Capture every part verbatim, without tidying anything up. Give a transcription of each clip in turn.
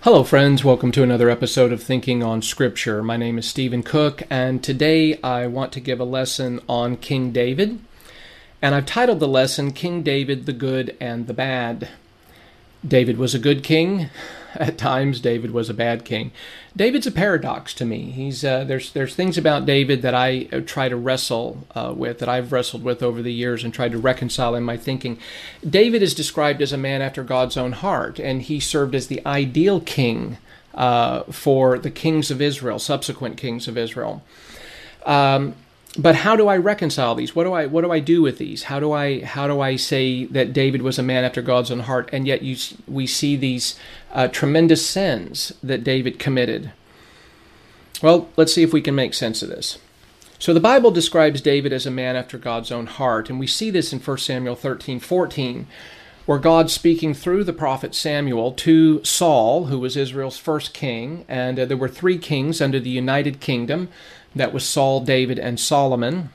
Hello friends, welcome to another episode of Thinking on Scripture. My name is Stephen Cook, and today I want to give a lesson on King David. And I've titled the lesson, King David, the Good and the Bad. David was a good king. At times, David was a bad king. David's a paradox to me. He's uh, there's there's things about David that I try to wrestle uh, with, that I've wrestled with over the years and tried to reconcile in my thinking. David is described as a man after God's own heart, and he served as the ideal king uh, for the kings of Israel, subsequent kings of Israel. Um, But how do I reconcile these? What do I what do I do with these? How do I how do I say that David was a man after God's own heart, and yet you we see these uh, tremendous sins that David committed? Well, let's see if we can make sense of this. So the Bible describes David as a man after God's own heart, and we see this in First Samuel thirteen fourteen, where God's speaking through the prophet Samuel to Saul, who was Israel's first king, and uh, there were three kings under the United Kingdom. That was Saul, David, and Solomon.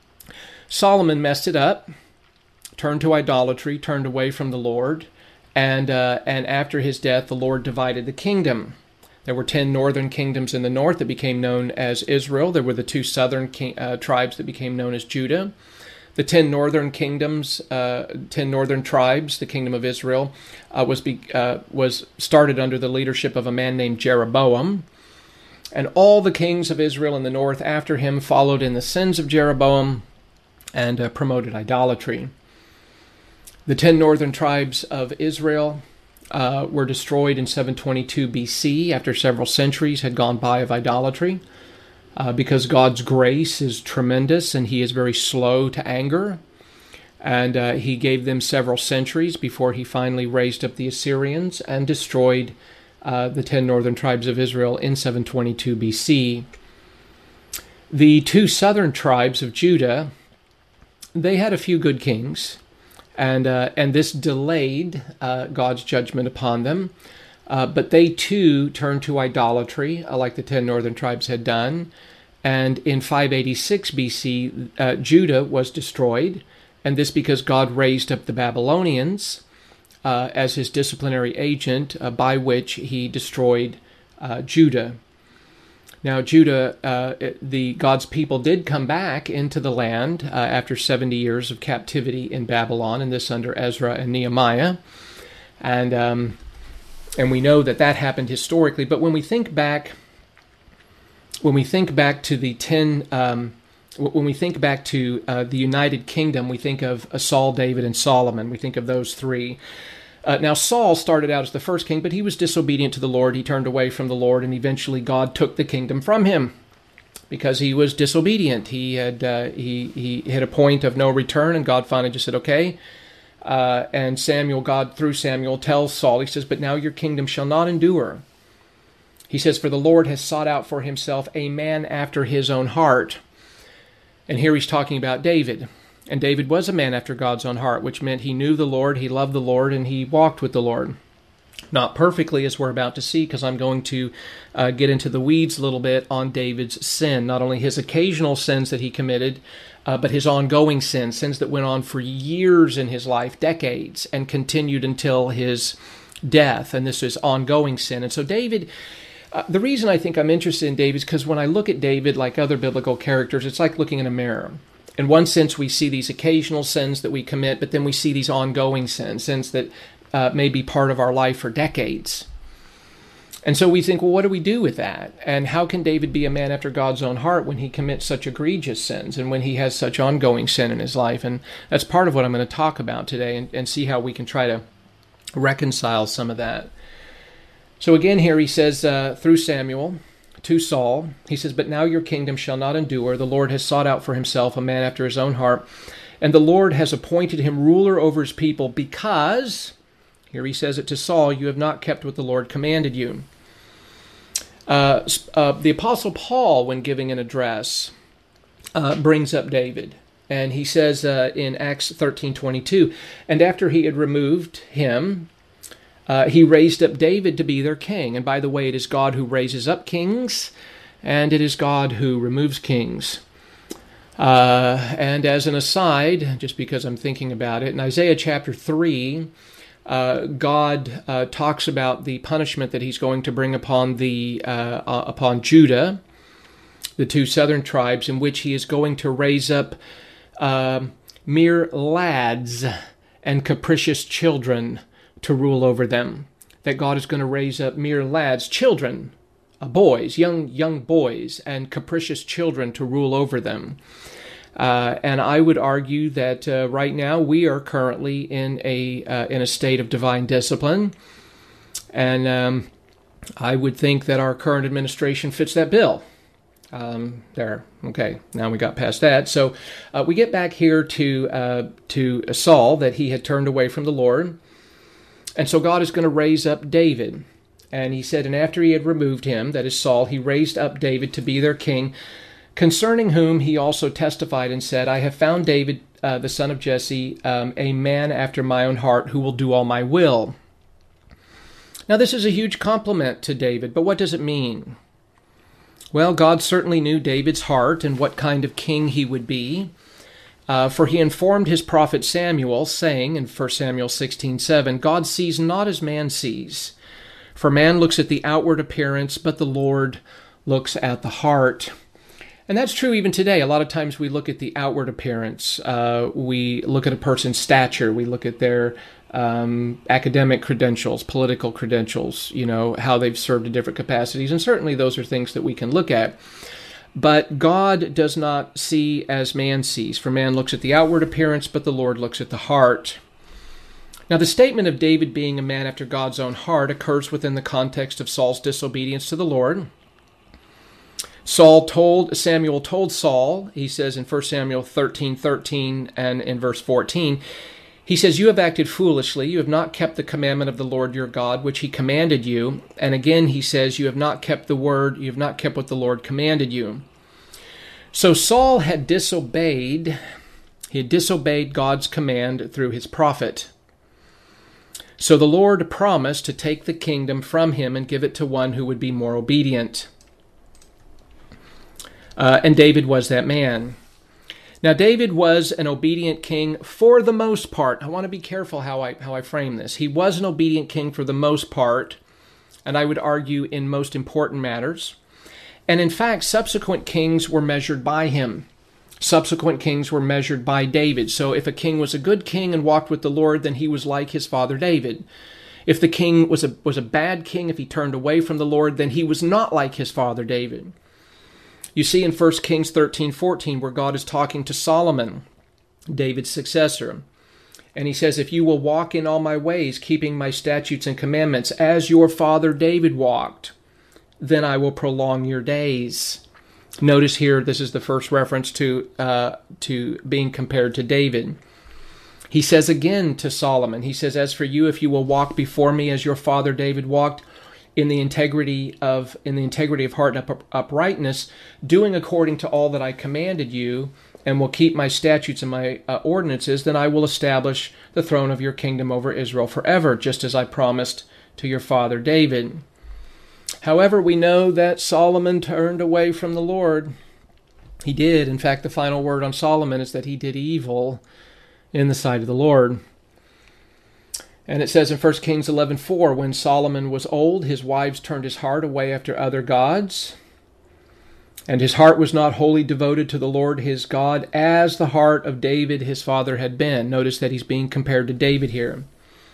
Solomon messed it up, turned to idolatry, turned away from the Lord, and uh, and after his death, the Lord divided the kingdom. There were ten northern kingdoms in the north that became known as Israel. There were the two southern king, uh, tribes that became known as Judah. The ten northern kingdoms, uh, ten northern tribes, the kingdom of Israel, uh, was be, uh, was started under the leadership of a man named Jeroboam. And all the kings of Israel in the north after him followed in the sins of Jeroboam and uh, promoted idolatry. The ten northern tribes of Israel uh, were destroyed in seven twenty-two B C after several centuries had gone by of idolatry, uh, because God's grace is tremendous and he is very slow to anger. And uh, he gave them several centuries before he finally raised up the Assyrians and destroyed Uh, the ten northern tribes of Israel in seven twenty-two B C. The two southern tribes of Judah, they had a few good kings, and uh, and this delayed uh, God's judgment upon them. Uh, but they too turned to idolatry, uh, like the ten northern tribes had done. And in five eighty-six B C, uh, Judah was destroyed, and this because God raised up the Babylonians Uh, as his disciplinary agent, uh, by which he destroyed uh, Judah. Now, Judah, uh, the God's people did come back into the land uh, after seventy years of captivity in Babylon, and this under Ezra and Nehemiah, and um, and we know that that happened historically. But when we think back, when we think back to the ten. Um, When we think back to uh, the United Kingdom, we think of uh, Saul, David, and Solomon. We think of those three. Uh, now, Saul started out as the first king, but he was disobedient to the Lord. He turned away from the Lord, and eventually God took the kingdom from him because he was disobedient. He had uh, he he hit a point of no return, and God finally just said, okay. Uh, and Samuel, God through Samuel, tells Saul, he says, but now your kingdom shall not endure. He says, for the Lord has sought out for himself a man after his own heart. And here he's talking about David. And David was a man after God's own heart, which meant he knew the Lord, he loved the Lord, and he walked with the Lord. Not perfectly, as we're about to see, because I'm going to uh, get into the weeds a little bit on David's sin. Not only his occasional sins that he committed, uh, but his ongoing sins, sins that went on for years in his life, decades, and continued until his death. And this is ongoing sin. And so David... Uh, the reason I think I'm interested in David is because when I look at David, like other biblical characters, it's like looking in a mirror. In one sense, we see these occasional sins that we commit, but then we see these ongoing sins, sins that uh, may be part of our life for decades. And so we think, well, what do we do with that? And how can David be a man after God's own heart when he commits such egregious sins and when he has such ongoing sin in his life? And that's part of what I'm going to talk about today and, and see how we can try to reconcile some of that. So again here he says, uh, through Samuel to Saul, he says, but now your kingdom shall not endure. The Lord has sought out for himself a man after his own heart, and the Lord has appointed him ruler over his people because, here he says it to Saul, you have not kept what the Lord commanded you. Uh, uh, the Apostle Paul, when giving an address, uh, brings up David. And he says uh, in Acts thirteen twenty-two, and after he had removed him, Uh, he raised up David to be their king. And by the way, it is God who raises up kings, and it is God who removes kings. Uh, and as an aside, just because I'm thinking about it, in Isaiah chapter three, uh, God uh, talks about the punishment that he's going to bring upon the uh, uh, upon Judah, the two southern tribes, in which he is going to raise up uh, mere lads and capricious children to rule over them. That God is going to raise up mere lads, children, uh, boys, young young boys, and capricious children to rule over them. Uh, and I would argue that uh, right now we are currently in a uh, in a state of divine discipline, and um, I would think that our current administration fits that bill. Um, there, okay. Now we got past that. So uh, we get back here to uh, to Saul, that he had turned away from the Lord, and so God is going to raise up David. And he said, and after he had removed him, that is Saul, he raised up David to be their king, concerning whom he also testified and said, I have found David, uh, the son of Jesse, um, a man after my own heart, who will do all my will. Now this is a huge compliment to David, but what does it mean? Well, God certainly knew David's heart and what kind of king he would be, uh, for he informed his prophet Samuel, saying in First Samuel sixteen seven, God sees not as man sees, for man looks at the outward appearance, but the Lord looks at the heart. And that's true even today. A lot of times we look at the outward appearance. Uh, we look at a person's stature. We look at their um, academic credentials, political credentials, you know, how they've served in different capacities. And certainly those are things that we can look at. But God does not see as man sees. For man looks at the outward appearance, but the Lord looks at the heart. Now, the statement of David being a man after God's own heart occurs within the context of Saul's disobedience to the Lord. Saul told, Samuel told Saul, he says in First Samuel thirteen thirteen and in verse fourteen, he says, you have acted foolishly, you have not kept the commandment of the Lord your God, which he commanded you. And again, he says, you have not kept the word, you have not kept what the Lord commanded you. So Saul had disobeyed, he had disobeyed God's command through his prophet. So the Lord promised to take the kingdom from him and give it to one who would be more obedient. Uh, and David was that man. Now, David was an obedient king for the most part. I want to be careful how I how I frame this. He was an obedient king for the most part, and I would argue in most important matters. And in fact, subsequent kings were measured by him. Subsequent kings were measured by David. So if a king was a good king and walked with the Lord, then he was like his father David. If the king was a was a bad king, if he turned away from the Lord, then he was not like his father David. You see in First Kings thirteen fourteen where God is talking to Solomon, David's successor. And he says, if you will walk in all my ways, keeping my statutes and commandments, as your father David walked, then I will prolong your days. Notice here, this is the first reference to, uh, to being compared to David. He says again to Solomon, he says, as for you, if you will walk before me as your father David walked, in the integrity of in the integrity of heart and up, uprightness, doing according to all that I commanded you, and will keep my statutes and my uh, ordinances, then I will establish the throne of your kingdom over Israel forever, just as I promised to your father David. However, we know that Solomon turned away from the Lord. He did. In fact, the final word on Solomon is that he did evil in the sight of the Lord. And it says in First Kings eleven four, when Solomon was old, his wives turned his heart away after other gods, and his heart was not wholly devoted to the Lord his God, as the heart of David his father had been. Notice that he's being compared to David here.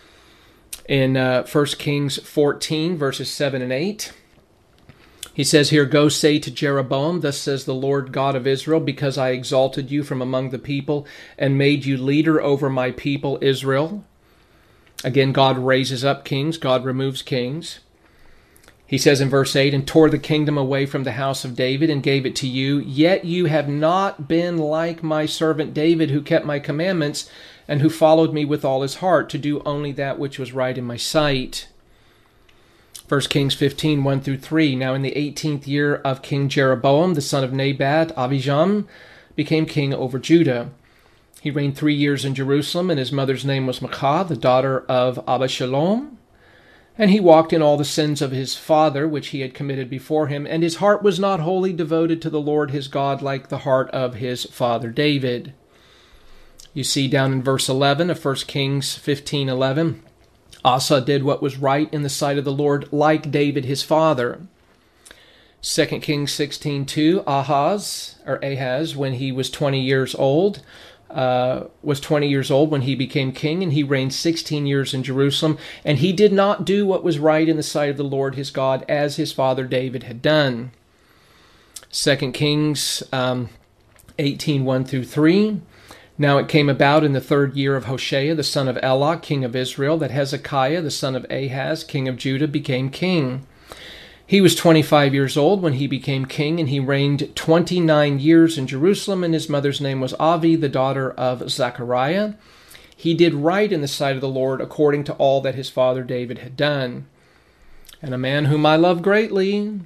In uh, First Kings fourteen, verses seven and eight, he says here, go say to Jeroboam, thus says the Lord God of Israel, because I exalted you from among the people, and made you leader over my people Israel. Again, God raises up kings. God removes kings. He says in verse eight, and tore the kingdom away from the house of David and gave it to you. Yet you have not been like my servant David, who kept my commandments and who followed me with all his heart to do only that which was right in my sight. First Kings fifteen, one through three. Now in the eighteenth year of King Jeroboam, the son of Nebat, Abijam became king over Judah. He reigned three years in Jerusalem, and his mother's name was Maachah, the daughter of Abishalom. And he walked in all the sins of his father, which he had committed before him, and his heart was not wholly devoted to the Lord his God like the heart of his father David. You see down in verse eleven of First Kings fifteen eleven, Asa did what was right in the sight of the Lord, like David his father. Second Kings sixteen two, Ahaz, or Ahaz, when he was twenty years old, uh, was twenty years old when he became king, and he reigned sixteen years in Jerusalem, and he did not do what was right in the sight of the Lord his God, as his father David had done. Second Kings um, eighteen one through three, Now it came about in the third year of Hoshea, the son of Elah, king of Israel, that Hezekiah, the son of Ahaz, king of Judah, became king. He was twenty-five years old when he became king, and he reigned twenty-nine years in Jerusalem, and his mother's name was Avi, the daughter of Zechariah. He did right in the sight of the Lord, according to all that his father David had done. And a man whom I love greatly,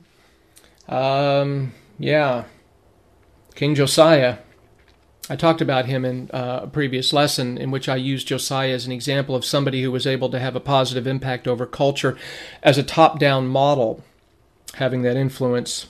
um, yeah, King Josiah. I talked about him in uh, a previous lesson in which I used Josiah as an example of somebody who was able to have a positive impact over culture as a top-down model, having that influence.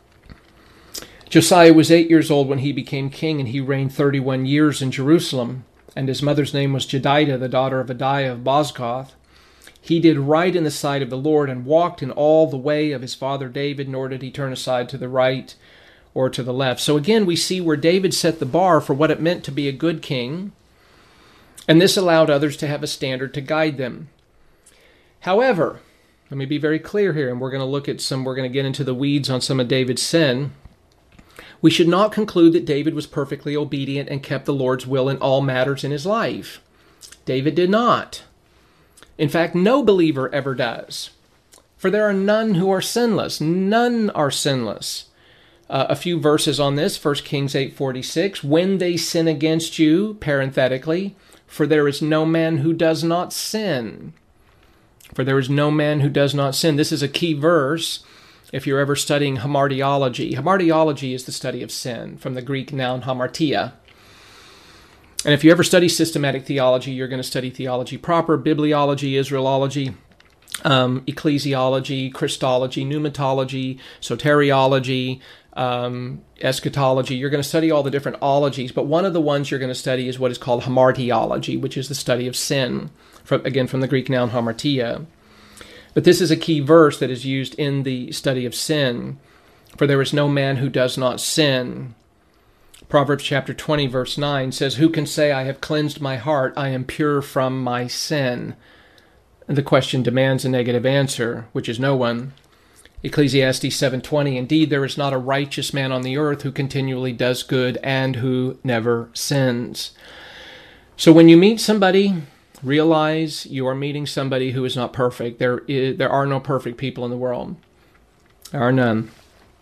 Josiah was eight years old when he became king, and he reigned thirty-one years in Jerusalem. And his mother's name was Jedidah, the daughter of Adiah of Bozkath. He did right in the sight of the Lord, and walked in all the way of his father David, nor did he turn aside to the right or to the left. So again, we see where David set the bar for what it meant to be a good king, and this allowed others to have a standard to guide them. However, let me be very clear here, and we're going to look at some, we're going to get into the weeds on some of David's sin. We should not conclude that David was perfectly obedient and kept the Lord's will in all matters in his life. David did not. In fact, no believer ever does. For there are none who are sinless. None are sinless. Uh, a few verses on this, First Kings eight forty-six, when they sin against you, parenthetically, for there is no man who does not sin. For there is no man who does not sin. This is a key verse if you're ever studying hamartiology. Hamartiology is the study of sin, from the Greek noun hamartia. And if you ever study systematic theology, you're going to study theology proper, bibliology, Israelology, um, ecclesiology, Christology, pneumatology, soteriology, um, eschatology. You're going to study all the different ologies, but one of the ones you're going to study is what is called hamartiology, which is the study of sin, from, again from the Greek noun hamartia. But this is a key verse that is used in the study of sin. For there is no man who does not sin. Proverbs chapter twenty, verse nine says, who can say, I have cleansed my heart, I am pure from my sin? And the question demands a negative answer, which is no one. Ecclesiastes seven twenty, indeed there is not a righteous man on the earth who continually does good and who never sins. So when you meet somebody, realize you are meeting somebody who is not perfect. There is, there are no perfect people in the world. There are none.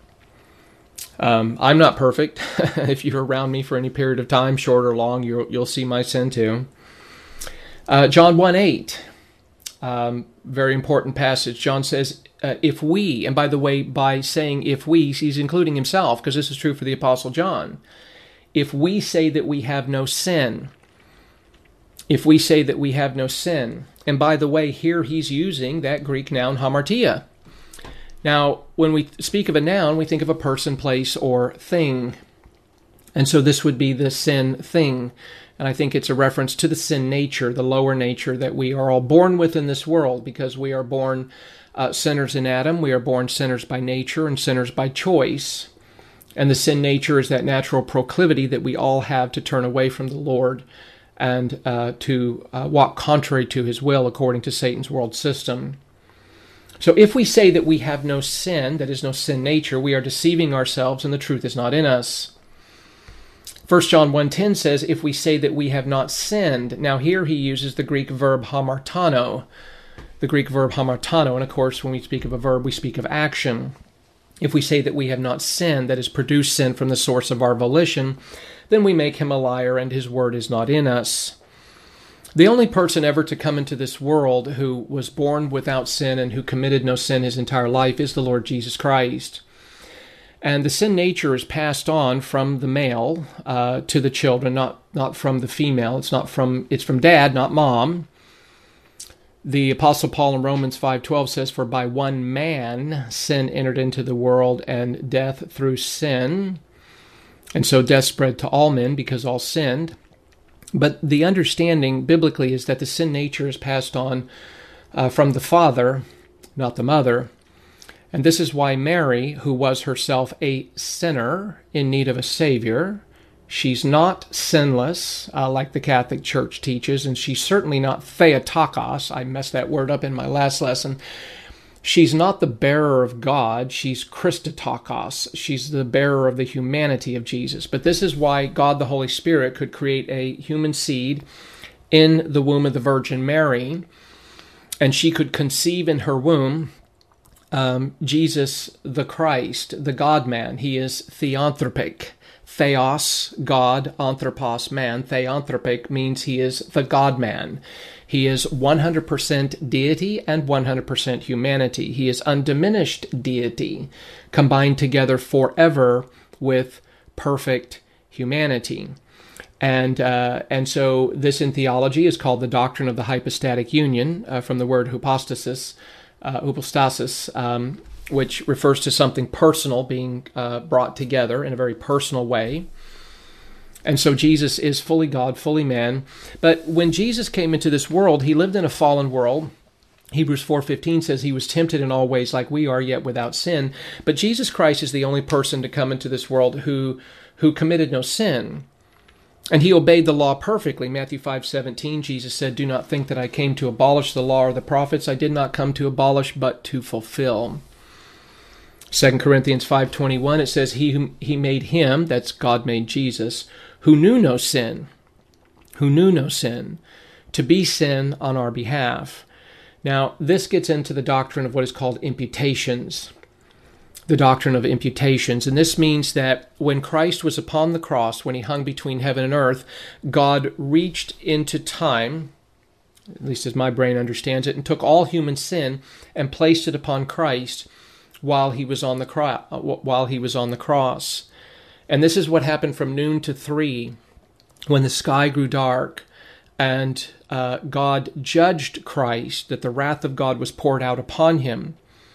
Um, I'm not perfect. If you're around me for any period of time, short or long, you'll, you'll see my sin too. Uh, John one eight, um, very important passage. John says, uh, if we, and by the way, by saying if we, he's including himself, because this is true for the Apostle John. If we say that we have no sin, if we say that we have no sin, and by the way, here he's using that Greek noun hamartia. Now, when we speak of a noun, we think of a person, place, or thing. And so this would be the sin thing. And I think it's a reference to the sin nature, the lower nature that we are all born with in this world, because we are born uh, sinners in Adam. We are born sinners by nature and sinners by choice. And the sin nature is that natural proclivity that we all have to turn away from the Lord and uh, to uh, walk contrary to his will according to Satan's world system. So if we say that we have no sin, that is no sin nature, we are deceiving ourselves and the truth is not in us. First John one ten says, if we say that we have not sinned. Now here he uses the Greek verb hamartano. The Greek verb hamartano, and of course when we speak of a verb, we speak of action. If we say that we have not sinned, that is produced sin from the source of our volition, then we make him a liar and his word is not in us. The only person ever to come into this world who was born without sin and who committed no sin his entire life is the Lord Jesus Christ. And the sin nature is passed on from the male uh, to the children, not not from the female. It's not from it's from dad, not mom. The Apostle Paul in Romans five twelve says, for by one man sin entered into the world, and death through sin. And so death spread to all men because all sinned. But the understanding biblically is that the sin nature is passed on uh, from the Father, not the mother. And this is why Mary, who was herself a sinner in need of a Savior, she's not sinless, uh, like the Catholic Church teaches, and she's certainly not Theotokos. I messed that word up in my last lesson. She's not the bearer of God, she's Christotokos. She's the bearer of the humanity of Jesus. But this is why God the Holy Spirit could create a human seed in the womb of the Virgin Mary, and she could conceive in her womb um, Jesus the Christ, the God-man. He is theanthropic. Theos, God, anthropos, man. Theanthropic means he is the God-man. He is one hundred percent deity and one hundred percent humanity. He is undiminished deity, combined together forever with perfect humanity. And uh, and so this in theology is called the doctrine of the hypostatic union, uh, from the word hypostasis, uh, hypostasis, um, which refers to something personal being uh, brought together in a very personal way. And so Jesus is fully God, fully man. But when Jesus came into this world, he lived in a fallen world. Hebrews four fifteen says he was tempted in all ways like we are, yet without sin. But Jesus Christ is the only person to come into this world who, who committed no sin. And he obeyed the law perfectly. Matthew five seventeen, Jesus said, "Do not think that I came to abolish the law or the prophets. I did not come to abolish, but to fulfill." Second Corinthians five twenty-one, it says, he, who, he made him, that's God made Jesus, who knew no sin, who knew no sin, to be sin on our behalf. Now, this gets into the doctrine of what is called imputations, the doctrine of imputations. And this means that when Christ was upon the cross, when he hung between heaven and earth, God reached into time, at least as my brain understands it, and took all human sin and placed it upon Christ while he was on the cro- while he was on the cross. And this is what happened from noon to three, when the sky grew dark, and uh, God judged Christ, that the wrath of God was poured out upon him.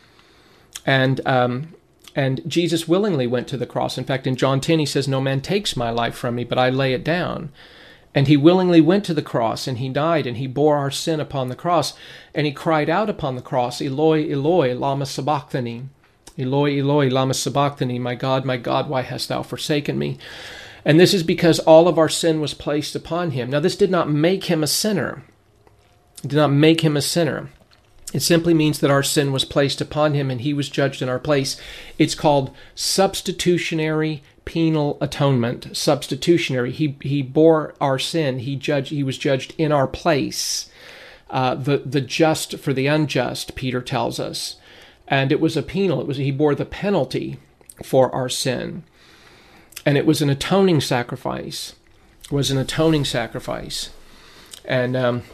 And um, and Jesus willingly went to the cross. In fact, in John ten, he says, "No man takes my life from me, but I lay it down." And he willingly went to the cross, and he died, and he bore our sin upon the cross. And he cried out upon the cross, "Eloi, Eloi, lama sabachthani. Eloi, Eloi, lama sabachthani. My God, my God, why hast thou forsaken me?" And this is because all of our sin was placed upon him. Now, this did not make him a sinner. It did not make him a sinner. It simply means that our sin was placed upon him, and he was judged in our place. It's called substitutionary penal atonement. Substitutionary. He he bore our sin. He judged. He was judged in our place. Uh, the the just for the unjust, Peter tells us, and it was a penal. It was he bore the penalty for our sin, and it was an atoning sacrifice. It was an atoning sacrifice, and um,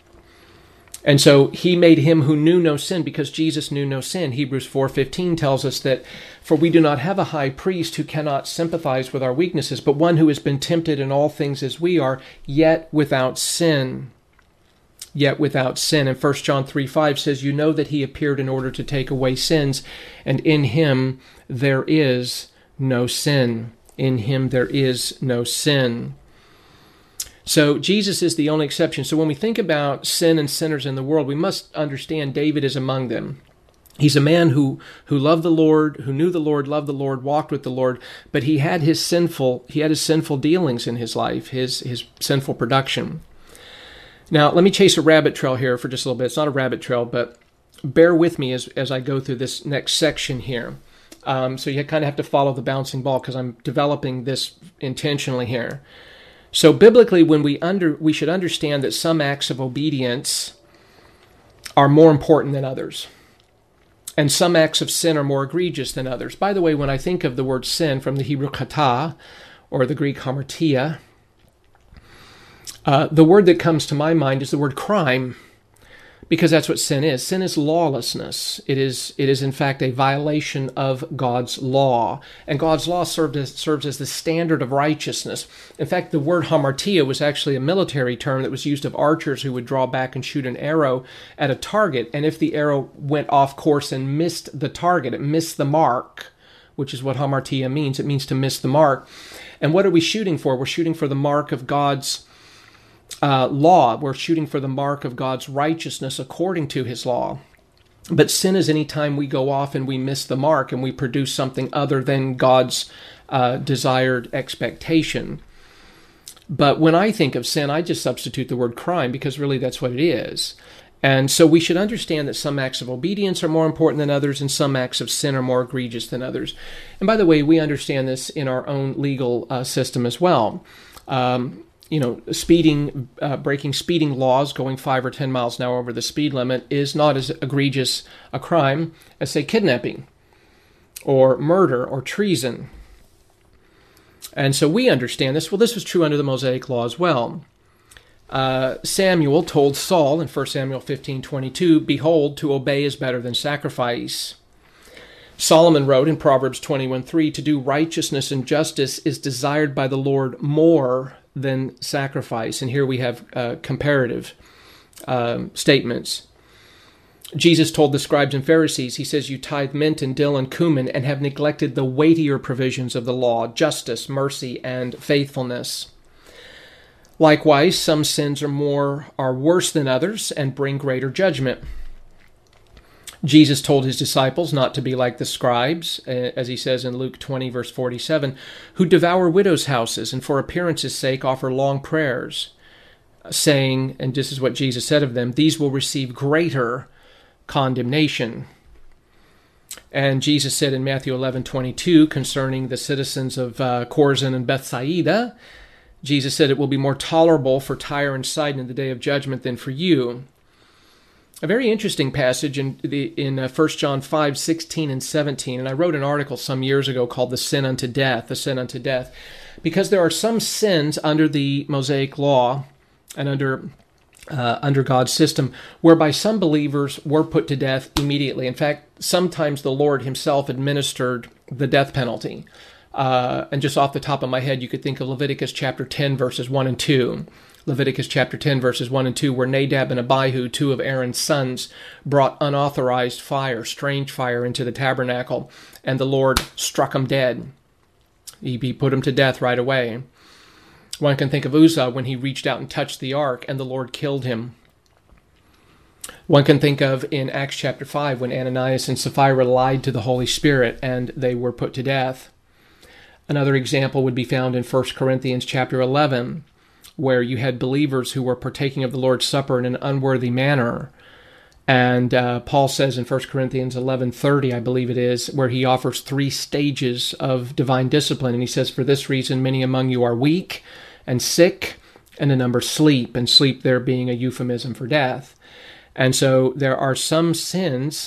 and so he made him who knew no sin, because Jesus knew no sin. Hebrews four fifteen tells us that, "For we do not have a high priest who cannot sympathize with our weaknesses, but one who has been tempted in all things as we are, yet without sin." Yet without sin. And First John three five says, "You know that he appeared in order to take away sins, and in him there is no sin." In him there is no sin. So Jesus is the only exception. So when we think about sin and sinners in the world, we must understand David is among them. He's a man who, who loved the Lord, who knew the Lord, loved the Lord, walked with the Lord, but he had his sinful, he had his sinful dealings in his life, his, his sinful production. Now, let me chase a rabbit trail here for just a little bit. It's not a rabbit trail, but bear with me as, as I go through this next section here. Um, so you kind of have to follow the bouncing ball, because I'm developing this intentionally here. So biblically, when we under we should understand that some acts of obedience are more important than others, and some acts of sin are more egregious than others. By the way, when I think of the word sin from the Hebrew kata, or the Greek hamartia, uh, the word that comes to my mind is the word crime, because that's what sin is. Sin is lawlessness. It is, it is in fact, a violation of God's law. And God's law served as, serves as the standard of righteousness. In fact, the word hamartia was actually a military term that was used of archers who would draw back and shoot an arrow at a target. And if the arrow went off course and missed the target, it missed the mark, which is what hamartia means. It means to miss the mark. And what are we shooting for? We're shooting for the mark of God's uh, law. We're shooting for the mark of God's righteousness according to his law. But sin is any time we go off and we miss the mark and we produce something other than God's uh, desired expectation. But when I think of sin, I just substitute the word crime, because really that's what it is. And so we should understand that some acts of obedience are more important than others, and some acts of sin are more egregious than others. And by the way, we understand this in our own legal uh, system as well. Um, you know, speeding, uh, breaking speeding laws, going five or ten miles an hour over the speed limit is not as egregious a crime as, say, kidnapping or murder or treason. And so we understand this. Well, this was true under the Mosaic Law as well. Uh, Samuel told Saul in First Samuel fifteen twenty-two, "Behold, to obey is better than sacrifice." Solomon wrote in Proverbs twenty-one three, "To do righteousness and justice is desired by the Lord more than sacrifice." And here we have uh, comparative um, statements. Jesus told the scribes and Pharisees, he says, "You tithe mint and dill and cumin and have neglected the weightier provisions of the law, justice, mercy, and faithfulness." Likewise, some sins are more are worse than others and bring greater judgment. Jesus told his disciples not to be like the scribes, as he says in Luke twenty, verse forty-seven, "who devour widows' houses and for appearance's sake offer long prayers, saying," and this is what Jesus said of them, "these will receive greater condemnation." And Jesus said in Matthew eleven twenty-two concerning the citizens of uh, Chorazin and Bethsaida, Jesus said, "It will be more tolerable for Tyre and Sidon in the day of judgment than for you." A very interesting passage in the in uh, First John five sixteen and seventeen, and I wrote an article some years ago called "The Sin Unto Death," the sin unto death, because there are some sins under the Mosaic Law and under Uh, under God's system, whereby some believers were put to death immediately. In fact, sometimes the Lord himself administered the death penalty. Uh, and just off the top of my head, you could think of Leviticus chapter ten, verses one and two. Leviticus chapter ten, verses one and two, where Nadab and Abihu, two of Aaron's sons, brought unauthorized fire, strange fire, into the tabernacle, and the Lord struck them dead. He, he put them to death right away. One can think of Uzzah when he reached out and touched the ark and the Lord killed him. One can think of in Acts chapter five when Ananias and Sapphira lied to the Holy Spirit and they were put to death. Another example would be found in First Corinthians chapter eleven, where you had believers who were partaking of the Lord's Supper in an unworthy manner. And uh, Paul says in First Corinthians eleven thirty, I believe it is, where he offers three stages of divine discipline. And he says, "For this reason, many among you are weak and sick, and a number sleep," and sleep there being a euphemism for death. And so there are some sins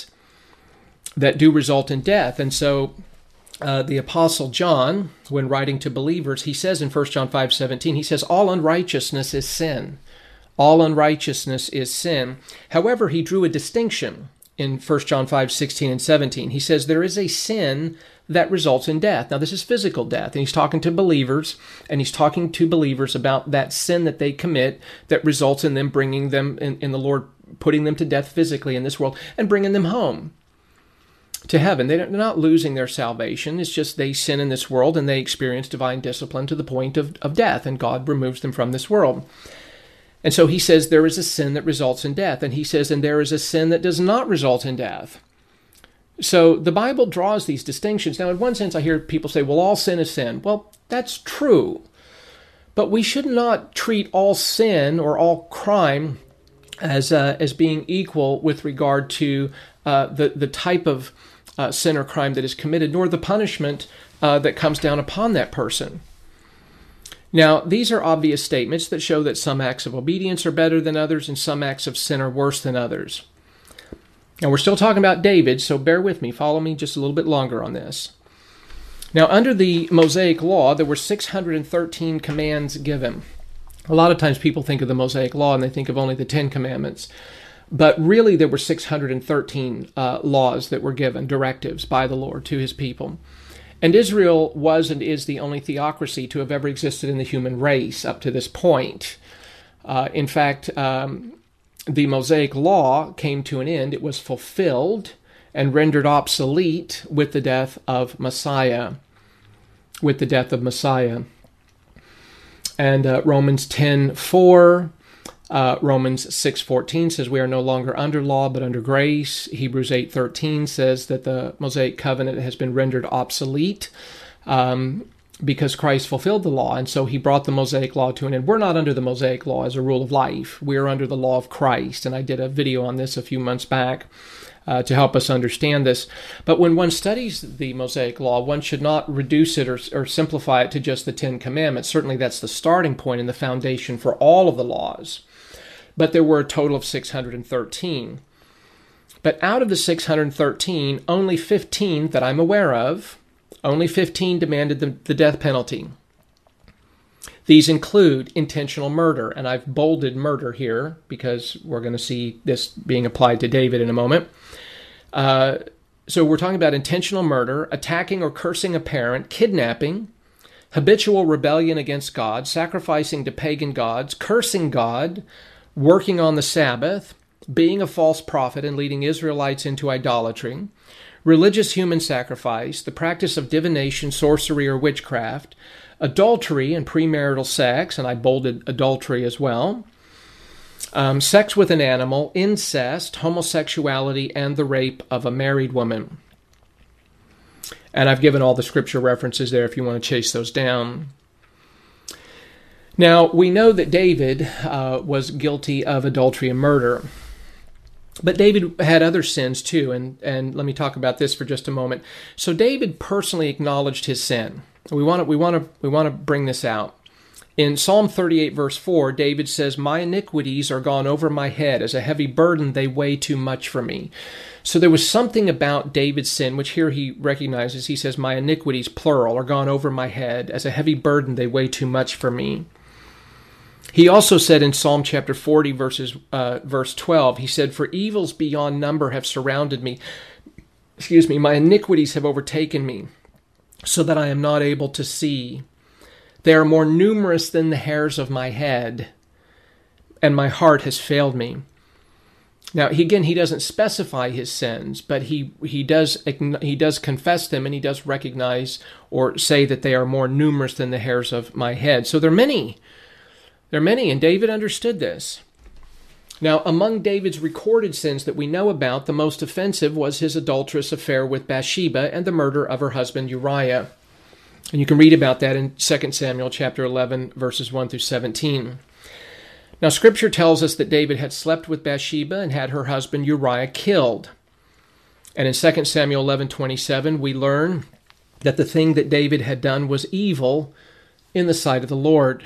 that do result in death. And so uh, the Apostle John, when writing to believers, he says in First John five seventeen, he says, "All unrighteousness is sin." All unrighteousness is sin. However, he drew a distinction in First John five sixteen and seventeen. He says there is a sin that results in death. Now, this is physical death, and he's talking to believers, and he's talking to believers about that sin that they commit that results in them bringing them, in, in the Lord putting them to death physically in this world and bringing them home to heaven. They're not losing their salvation. It's just they sin in this world, and they experience divine discipline to the point of, of death, and God removes them from this world. And so he says there is a sin that results in death. And he says, and there is a sin that does not result in death. So the Bible draws these distinctions. Now, in one sense, I hear people say, well, all sin is sin. Well, that's true. But we should not treat all sin or all crime as uh, as being equal with regard to uh, the, the type of uh, sin or crime that is committed, nor the punishment uh, that comes down upon that person. Now, these are obvious statements that show that some acts of obedience are better than others and some acts of sin are worse than others. Now, we're still talking about David, so bear with me. Follow me just a little bit longer on this. Now, under the Mosaic Law, there were six hundred thirteen commands given. A lot of times people think of the Mosaic Law and they think of only the Ten Commandments. But really, there were six hundred thirteen uh, laws that were given, directives by the Lord to his people. And Israel was and is the only theocracy to have ever existed in the human race up to this point. Uh, in fact, um, the Mosaic Law came to an end. It was fulfilled and rendered obsolete with the death of Messiah. With the death of Messiah. And uh, Romans ten four Uh, Romans six fourteen says we are no longer under law but under grace. Hebrews eight thirteen says that the Mosaic covenant has been rendered obsolete um, because Christ fulfilled the law, and so he brought the Mosaic law to an end. We're not under the Mosaic law as a rule of life. We are under the law of Christ, and I did a video on this a few months back uh, to help us understand this. But when one studies the Mosaic law, one should not reduce it or, or simplify it to just the Ten Commandments. Certainly that's the starting point and the foundation for all of the laws. But there were a total of six hundred thirteen. But out of the six hundred thirteen, only fifteen that I'm aware of, only fifteen demanded the, the death penalty. These include intentional murder, and I've bolded murder here because we're going to see this being applied to David in a moment. Uh, so we're talking about intentional murder, attacking or cursing a parent, kidnapping, habitual rebellion against God, sacrificing to pagan gods, cursing God, working on the Sabbath, being a false prophet and leading Israelites into idolatry, religious human sacrifice, the practice of divination, sorcery, or witchcraft, adultery and premarital sex, and I bolded adultery as well, um, sex with an animal, incest, homosexuality, and the rape of a married woman. And I've given all the scripture references there if you want to chase those down. Now, we know that David uh, was guilty of adultery and murder. But David had other sins too, and, and let me talk about this for just a moment. So David personally acknowledged his sin. We want to we want to we want to bring this out. In Psalm thirty-eight, verse four, David says, "My iniquities are gone over my head. As a heavy burden, they weigh too much for me." So there was something about David's sin, which here he recognizes. He says, "My iniquities," plural, "are gone over my head. As a heavy burden, they weigh too much for me." He also said in Psalm chapter forty, verses, uh, verse twelve, he said, "For evils beyond number have surrounded me. Excuse me, my iniquities have overtaken me, so that I am not able to see. They are more numerous than the hairs of my head, and my heart has failed me." Now, he, again, he doesn't specify his sins, but he, he does he does confess them, and he does recognize or say that they are more numerous than the hairs of my head. So there are many. There are many, and David understood this. Now, among David's recorded sins that we know about, the most offensive was his adulterous affair with Bathsheba and the murder of her husband Uriah. And you can read about that in Second Samuel chapter eleven, verses one through seventeen. Now, Scripture tells us that David had slept with Bathsheba and had her husband Uriah killed. And in Second Samuel eleven twenty-seven, we learn that the thing that David had done was evil in the sight of the Lord.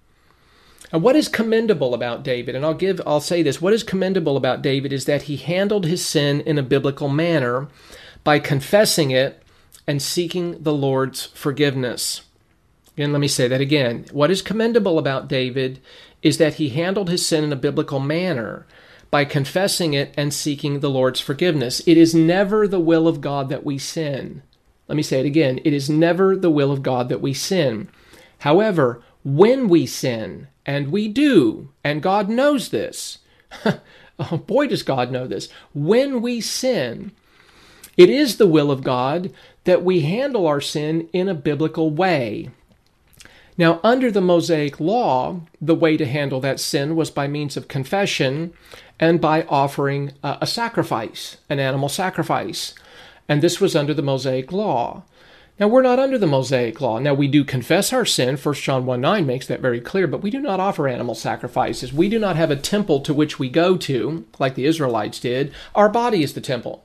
And what is commendable about David, and I'll give, I'll say this, what is commendable about David is that he handled his sin in a biblical manner by confessing it and seeking the Lord's forgiveness. Again, let me say that again. What is commendable about David is that he handled his sin in a biblical manner by confessing it and seeking the Lord's forgiveness. It is never the will of God that we sin. Let me say it again. It is never the will of God that we sin. However, when we sin, and we do, and God knows this. Oh, boy, does God know this. When we sin, it is the will of God that we handle our sin in a biblical way. Now, under the Mosaic law, the way to handle that sin was by means of confession and by offering a, a sacrifice, an animal sacrifice. And this was under the Mosaic law. Now, we're not under the Mosaic law. Now, we do confess our sin. First John one nine makes that very clear, but we do not offer animal sacrifices. We do not have a temple to which we go to, like the Israelites did. Our body is the temple.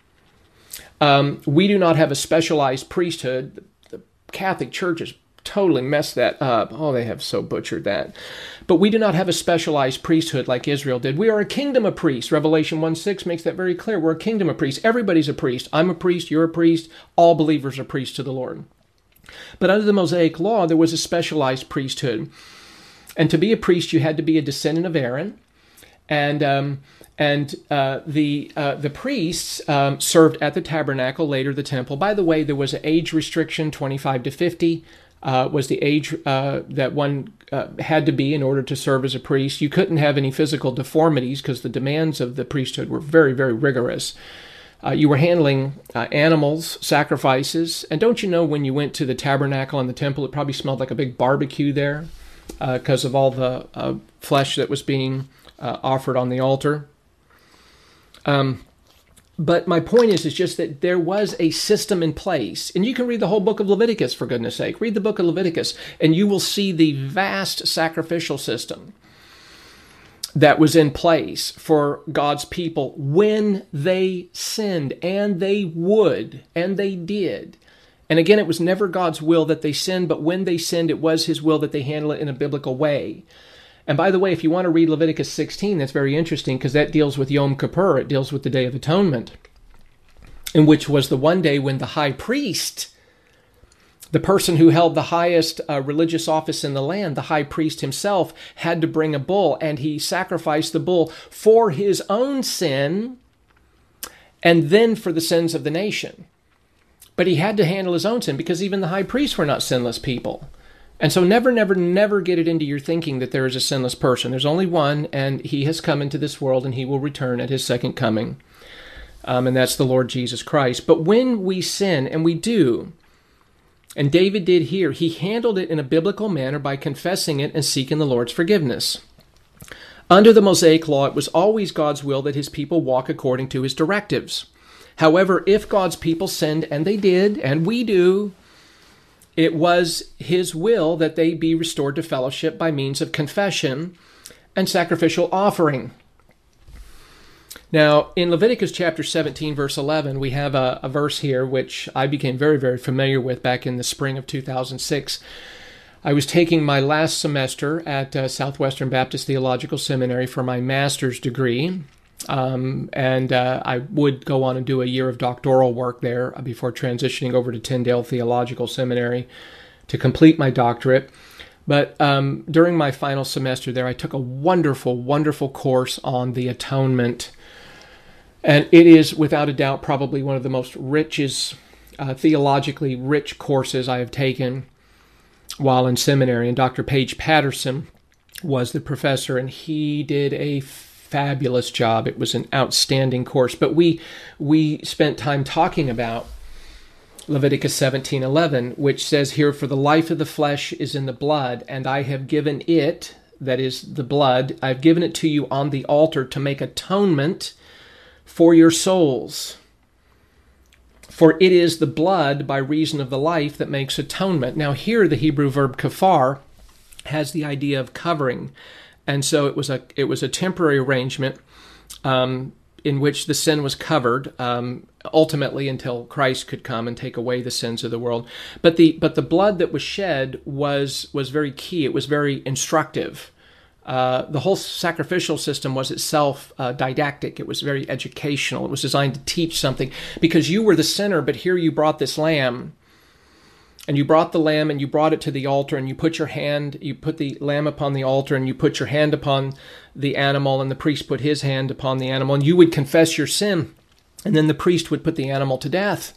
Um, we do not have a specialized priesthood. The Catholic Church has totally messed that up. Oh, they have so butchered that. But we do not have a specialized priesthood like Israel did. We are a kingdom of priests. Revelation one six makes that very clear. We're a kingdom of priests. Everybody's a priest. I'm a priest. You're a priest. All believers are priests to the Lord. But under the Mosaic law, there was a specialized priesthood. And to be a priest, you had to be a descendant of Aaron. And um, and uh, the uh, the priests um, served at the tabernacle, later the temple. By the way, there was an age restriction, twenty-five to fifty. Uh, was the age uh, that one uh, had to be in order to serve as a priest. You couldn't have any physical deformities because the demands of the priesthood were very, very rigorous. Uh, you were handling uh, animals, sacrifices, and don't you know when you went to the tabernacle and the temple, it probably smelled like a big barbecue there? because uh, of all the uh, flesh that was being uh, offered on the altar. Um, but my point is, is just that there was a system in place. And you can read the whole book of Leviticus, for goodness sake. Read the book of Leviticus, and you will see the vast sacrificial system that was in place for God's people when they sinned, and they would, and they did. And again, it was never God's will that they sinned, but when they sinned, it was his will that they handle it in a biblical way. And by the way, if you want to read Leviticus sixteen, that's very interesting because that deals with Yom Kippur. It deals with the Day of Atonement, in which was the one day when the high priest, the person who held the highest uh, religious office in the land, the high priest himself, had to bring a bull, and he sacrificed the bull for his own sin and then for the sins of the nation. But he had to handle his own sin because even the high priests were not sinless people. And so never, never, never get it into your thinking that there is a sinless person. There's only one, and he has come into this world, and he will return at his second coming. Um, and that's the Lord Jesus Christ. But when we sin, and we do, and David did here, he handled it in a biblical manner by confessing it and seeking the Lord's forgiveness. Under the Mosaic law, it was always God's will that his people walk according to his directives. However, if God's people sinned, and they did, and we do, it was his will that they be restored to fellowship by means of confession and sacrificial offering. Now, in Leviticus chapter seventeen, verse eleven, we have a, a verse here which I became very, very familiar with back in the spring of two thousand six. I was taking my last semester at uh, Southwestern Baptist Theological Seminary for my master's degree. Um, and uh, I would go on and do a year of doctoral work there before transitioning over to Tyndale Theological Seminary to complete my doctorate. But um, during my final semester there, I took a wonderful, wonderful course on the atonement. And it is, without a doubt, probably one of the most richest, uh, theologically rich courses I have taken while in seminary. And Doctor Paige Patterson was the professor, and he did a fabulous job. It was an outstanding course. But we we spent time talking about Leviticus seventeen eleven, which says here, "For the life of the flesh is in the blood, and I have given it," that is the blood, "I've given it to you on the altar to make atonement for your souls. For it is the blood by reason of the life that makes atonement." Now here the Hebrew verb kafar has the idea of covering. And so it was a it was a temporary arrangement um, in which the sin was covered um, ultimately until Christ could come and take away the sins of the world. But the but the blood that was shed was was very key. It was very instructive. Uh, the whole sacrificial system was itself uh, didactic. It was very educational. It was designed to teach something because you were the sinner, but here you brought this lamb. And you brought the lamb and you brought it to the altar, and you put your hand, you put the lamb upon the altar, and you put your hand upon the animal, and the priest put his hand upon the animal, and you would confess your sin, and then the priest would put the animal to death.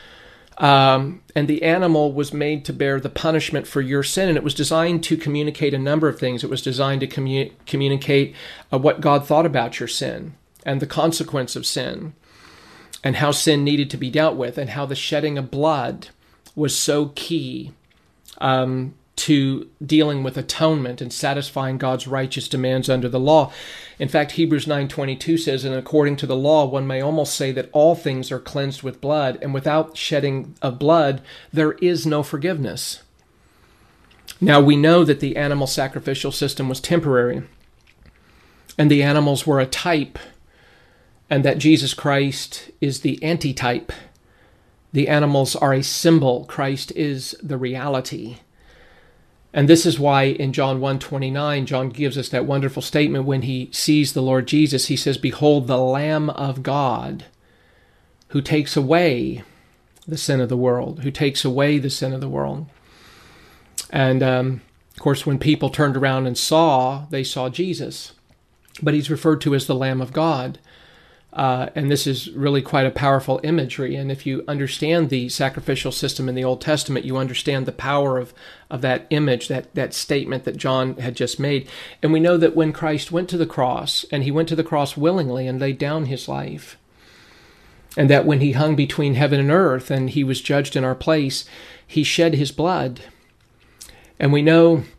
Um, and the animal was made to bear the punishment for your sin, and it was designed to communicate a number of things. It was designed to commu- communicate uh, what God thought about your sin, and the consequence of sin, and how sin needed to be dealt with, and how the shedding of blood was so key um, to dealing with atonement and satisfying God's righteous demands under the law. In fact, Hebrews nine twenty-two says, "And according to the law, one may almost say that all things are cleansed with blood, and without shedding of blood, there is no forgiveness." Now, we know that the animal sacrificial system was temporary, and the animals were a type, and that Jesus Christ is the antitype. The animals are a symbol. Christ is the reality. And this is why in John one twenty-nine, John gives us that wonderful statement when he sees the Lord Jesus. He says, "Behold, the Lamb of God who takes away the sin of the world," who takes away the sin of the world. And, um, of course, when people turned around and saw, they saw Jesus. But he's referred to as the Lamb of God. Uh, and this is really quite a powerful imagery. And if you understand the sacrificial system in the Old Testament, you understand the power of, of that image, that, that statement that John had just made. And we know that when Christ went to the cross, and he went to the cross willingly and laid down his life, and that when he hung between heaven and earth and he was judged in our place, he shed his blood. And we know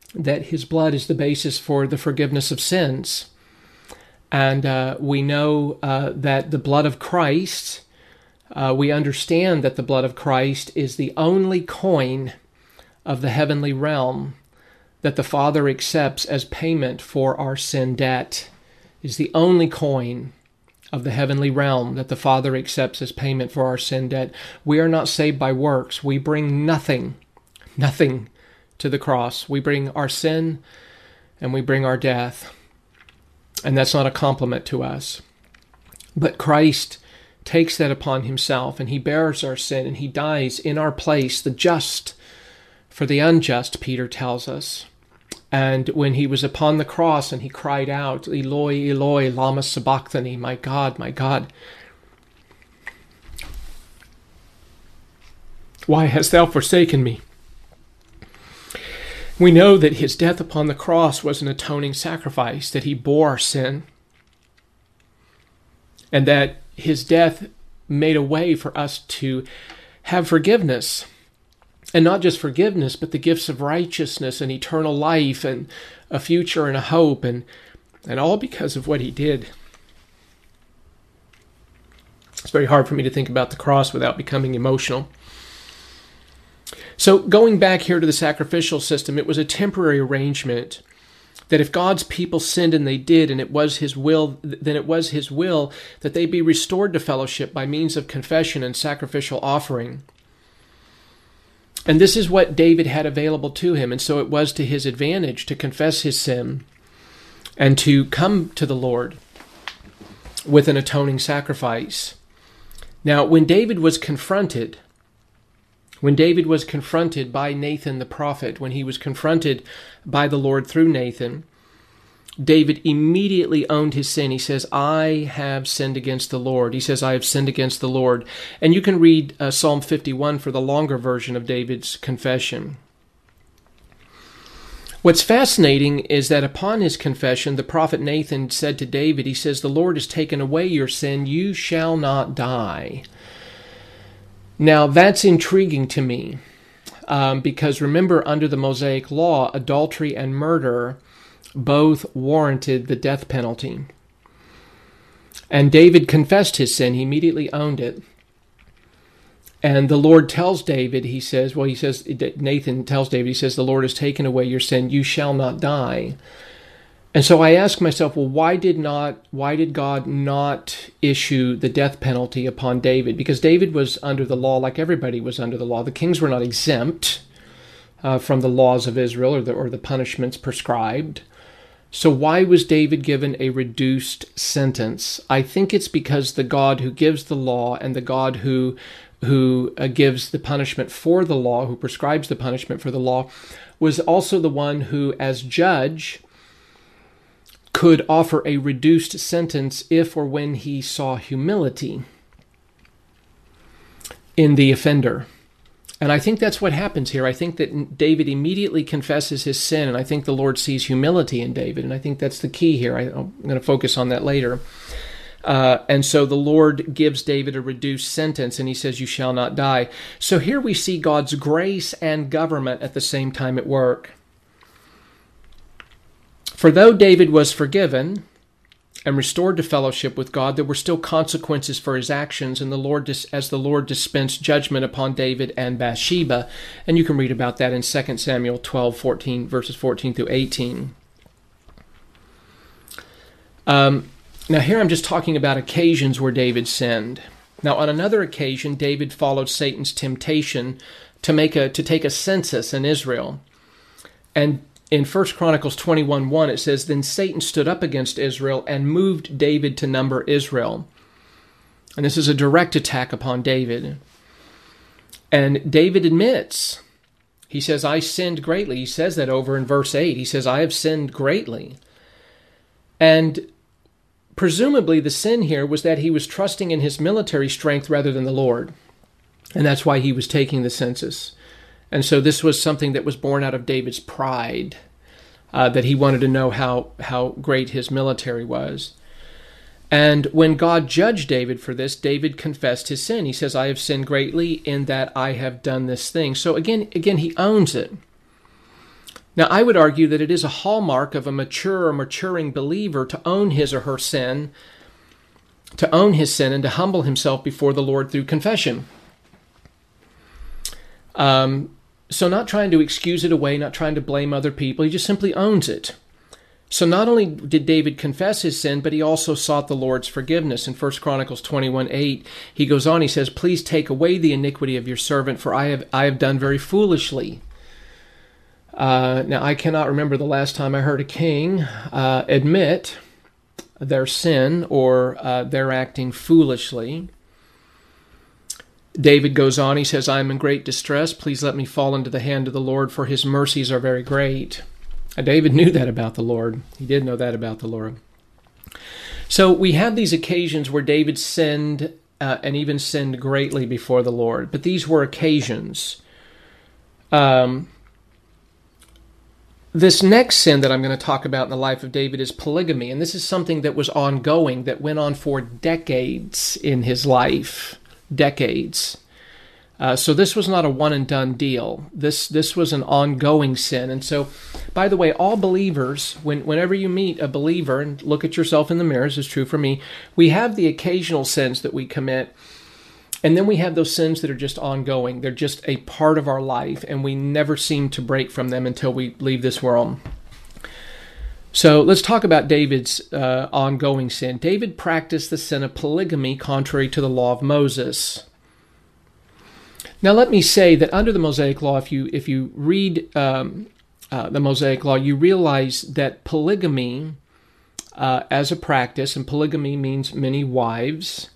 that his blood is the basis for the forgiveness of sins. And uh, we know uh, that the blood of Christ, uh, we understand that the blood of Christ is the only coin of the heavenly realm that the Father accepts as payment for our sin debt. Is the only coin of the heavenly realm that the Father accepts as payment for our sin debt. We are not saved by works. We bring nothing, nothing to the cross. We bring our sin and we bring our death. And that's not a compliment to us. But Christ takes that upon himself, and he bears our sin, and he dies in our place, the just for the unjust, Peter tells us. And when he was upon the cross and he cried out, Eloi, Eloi, lama sabachthani, my God, my God, why hast thou forsaken me? We know that his death upon the cross was an atoning sacrifice, that he bore our sin, and that his death made a way for us to have forgiveness. And not just forgiveness, but the gifts of righteousness and eternal life and a future and a hope, and, and all because of what he did. It's very hard for me to think about the cross without becoming emotional. So going back here to the sacrificial system, it was a temporary arrangement that if God's people sinned, and they did, and it was his will, then it was his will that they be restored to fellowship by means of confession and sacrificial offering. And this is what David had available to him, and so it was to his advantage to confess his sin and to come to the Lord with an atoning sacrifice. Now, when David was confronted, when David was confronted by Nathan the prophet, when he was confronted by the Lord through Nathan, David immediately owned his sin. He says, I have sinned against the Lord. He says, I have sinned against the Lord. And you can read uh, Psalm fifty-one for the longer version of David's confession. What's fascinating is that upon his confession, the prophet Nathan said to David, he says, the Lord has taken away your sin. You shall not die. Now, that's intriguing to me, um, because remember, under the Mosaic law, adultery and murder both warranted the death penalty. And David confessed his sin. He immediately owned it. And the Lord tells David, he says, well, he says, Nathan tells David, he says, the Lord has taken away your sin. You shall not die. And so I ask myself, well, why did not, why did God not issue the death penalty upon David? Because David was under the law like everybody was under the law. The kings were not exempt uh, from the laws of Israel or the, or the punishments prescribed. So why was David given a reduced sentence? I think it's because the God who gives the law and the God who who uh, gives the punishment for the law, who prescribes the punishment for the law, was also the one who, as judge, could offer a reduced sentence if or when he saw humility in the offender. And I think that's what happens here. I think that David immediately confesses his sin, and I think the Lord sees humility in David, and I think that's the key here. I, I'm going to focus on that later. Uh, and so the Lord gives David a reduced sentence, and he says, you shall not die. So here we see God's grace and government at the same time at work. For though David was forgiven and restored to fellowship with God, there were still consequences for his actions, and the Lord, as the Lord dispensed judgment upon David and Bathsheba. And you can read about that in Second Samuel twelve, fourteen, verses fourteen through eighteen. Um, now here I'm just talking about occasions where David sinned. Now on another occasion, David followed Satan's temptation to make a to take a census in Israel. And in First Chronicles twenty-one one, it says, then Satan stood up against Israel and moved David to number Israel. And this is a direct attack upon David. And David admits, he says, I sinned greatly. He says that over in verse eight. He says, I have sinned greatly. And presumably the sin here was that he was trusting in his military strength rather than the Lord. And that's why he was taking the census. And so this was something that was born out of David's pride, uh, that he wanted to know how, how great his military was. And when God judged David for this, David confessed his sin. He says, I have sinned greatly in that I have done this thing. So again, again, he owns it. Now, I would argue that it is a hallmark of a mature or maturing believer to own his or her sin, to own his sin and to humble himself before the Lord through confession. Um, so not trying to excuse it away, not trying to blame other people, he just simply owns it. So not only did David confess his sin, but he also sought the Lord's forgiveness. In First Chronicles twenty-one eight, he goes on, he says, "Please take away the iniquity of your servant, for I have I have done very foolishly." Uh, now, I cannot remember the last time I heard a king uh, admit their sin or uh, their acting foolishly. David goes on, he says, "I am in great distress. Please let me fall into the hand of the Lord, for his mercies are very great." And David knew that about the Lord. He did know that about the Lord. So we have these occasions where David sinned uh, and even sinned greatly before the Lord. But these were occasions. Um... This next sin that I'm going to talk about in the life of David is polygamy, and this is something that was ongoing, that went on for decades in his life. Decades. Uh, so this was not a one-and-done deal. This this was an ongoing sin. And so, by the way, all believers, when, whenever you meet a believer, and look at yourself in the mirror, this is true for me, we have the occasional sins that we commit. And then we have those sins that are just ongoing. They're just a part of our life, and we never seem to break from them until we leave this world. So let's talk about David's uh, ongoing sin. David practiced the sin of polygamy contrary to the law of Moses. Now let me say that under the Mosaic Law, if you if you read um, uh, the Mosaic Law, you realize that polygamy uh, as a practice, and polygamy means many wives,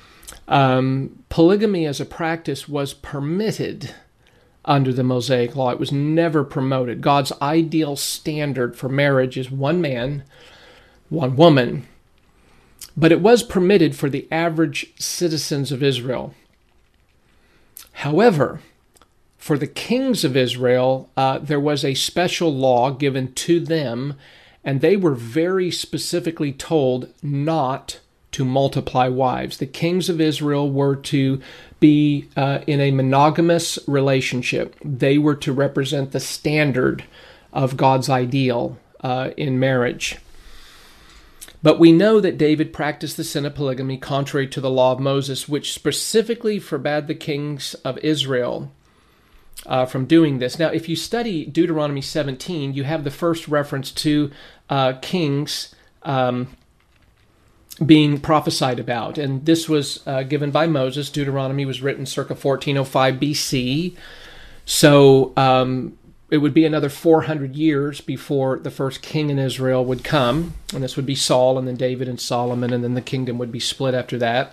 Um, polygamy as a practice was permitted under the Mosaic Law. It was never promoted. God's ideal standard for marriage is one man, one woman. But it was permitted for the average citizens of Israel. However, for the kings of Israel, uh, there was a special law given to them, and they were very specifically told not to multiply wives. The kings of Israel were to be uh, in a monogamous relationship. They were to represent the standard of God's ideal uh, in marriage. But we know that David practiced the sin of polygamy contrary to the law of Moses, which specifically forbade the kings of Israel uh, from doing this. Now, if you study Deuteronomy seventeen, you have the first reference to uh, kings um, being prophesied about. And this was uh, given by Moses. Deuteronomy was written circa fourteen oh five B C. So um, it would be another four hundred years before the first king in Israel would come. And this would be Saul, and then David and Solomon, and then the kingdom would be split after that.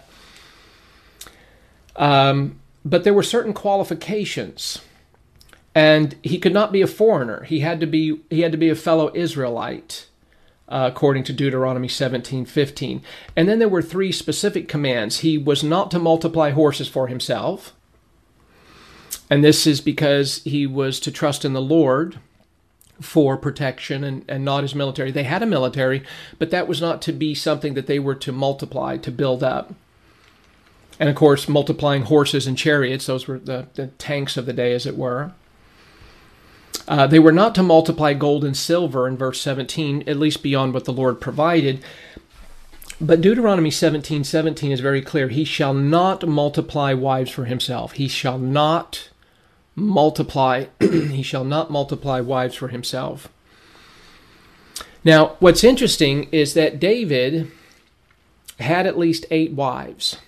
Um, but there were certain qualifications. And he could not be a foreigner. He had to be, he had to be a fellow Israelite. Uh, according to Deuteronomy seventeen fifteen. And then there were three specific commands. He was not to multiply horses for himself. And this is because he was to trust in the Lord for protection and, and not his military. They had a military, but that was not to be something that they were to multiply, to build up. And of course, multiplying horses and chariots, those were the, the tanks of the day, as it were. Uh, they were not to multiply gold and silver in verse seventeen, at least beyond what the Lord provided. But Deuteronomy seventeen seventeen is very clear. He shall not multiply wives for himself. He shall not multiply, he shall not multiply wives for himself. Now, what's interesting is that David had at least eight wives.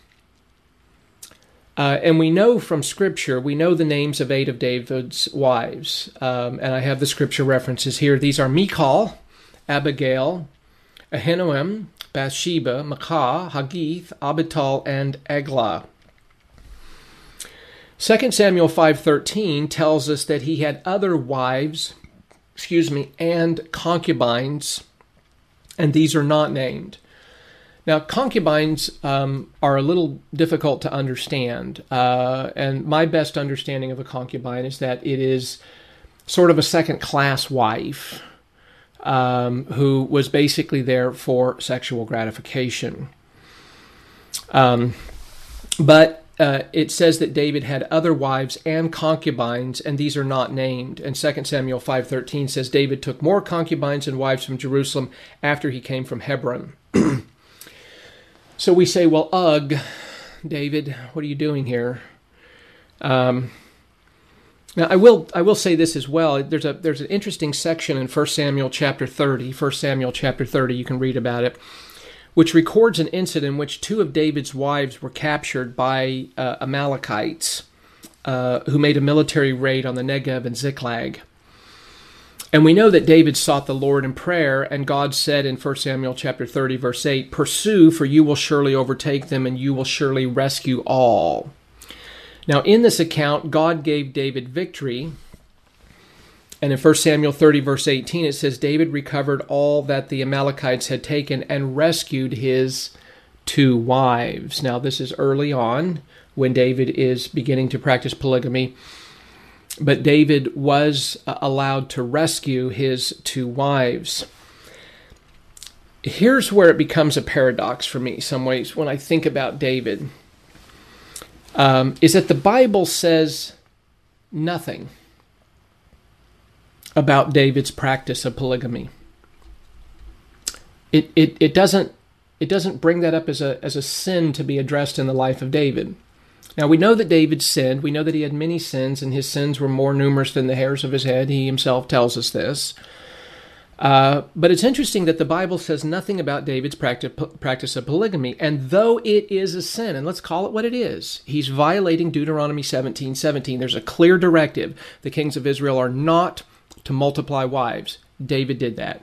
Uh, and we know from Scripture, we know the names of eight of David's wives. Um, and I have the Scripture references here. These are Michal, Abigail, Ahinoam, Bathsheba, Maacah, Haggith, Abital, and Eglah. Second Samuel five thirteen tells us that he had other wives, excuse me, and concubines, and these are not named. Now, concubines um, are a little difficult to understand, uh, and my best understanding of a concubine is that it is sort of a second-class wife um, who was basically there for sexual gratification. Um, but uh, it says that David had other wives and concubines, and these are not named. And Second Samuel five thirteen says David took more concubines and wives from Jerusalem after he came from Hebron. So we say, well, ugh, David, what are you doing here? Um, now, I will I will say this as well. There's a there's an interesting section in First Samuel chapter thirty. First Samuel chapter thirty, you can read about it, which records an incident in which two of David's wives were captured by uh, Amalekites uh, who made a military raid on the Negev and Ziklag. And we know that David sought the Lord in prayer, and God said in First Samuel chapter thirty, verse eight, "Pursue, for you will surely overtake them, and you will surely rescue all." Now, in this account, God gave David victory. And in First Samuel thirty, verse eighteen, it says, David recovered all that the Amalekites had taken and rescued his two wives. Now, this is early on when David is beginning to practice polygamy. But David was allowed to rescue his two wives. Here's where it becomes a paradox for me, some ways, when I think about David, um, is that the Bible says nothing about David's practice of polygamy. It it it doesn't it doesn't bring that up as a as a sin to be addressed in the life of David. Now, we know that David sinned. We know that he had many sins, and his sins were more numerous than the hairs of his head. He himself tells us this. Uh, but it's interesting that the Bible says nothing about David's practice, practice of polygamy. And though it is a sin, and let's call it what it is, he's violating Deuteronomy seventeen seventeen. There's a clear directive. The kings of Israel are not to multiply wives. David did that.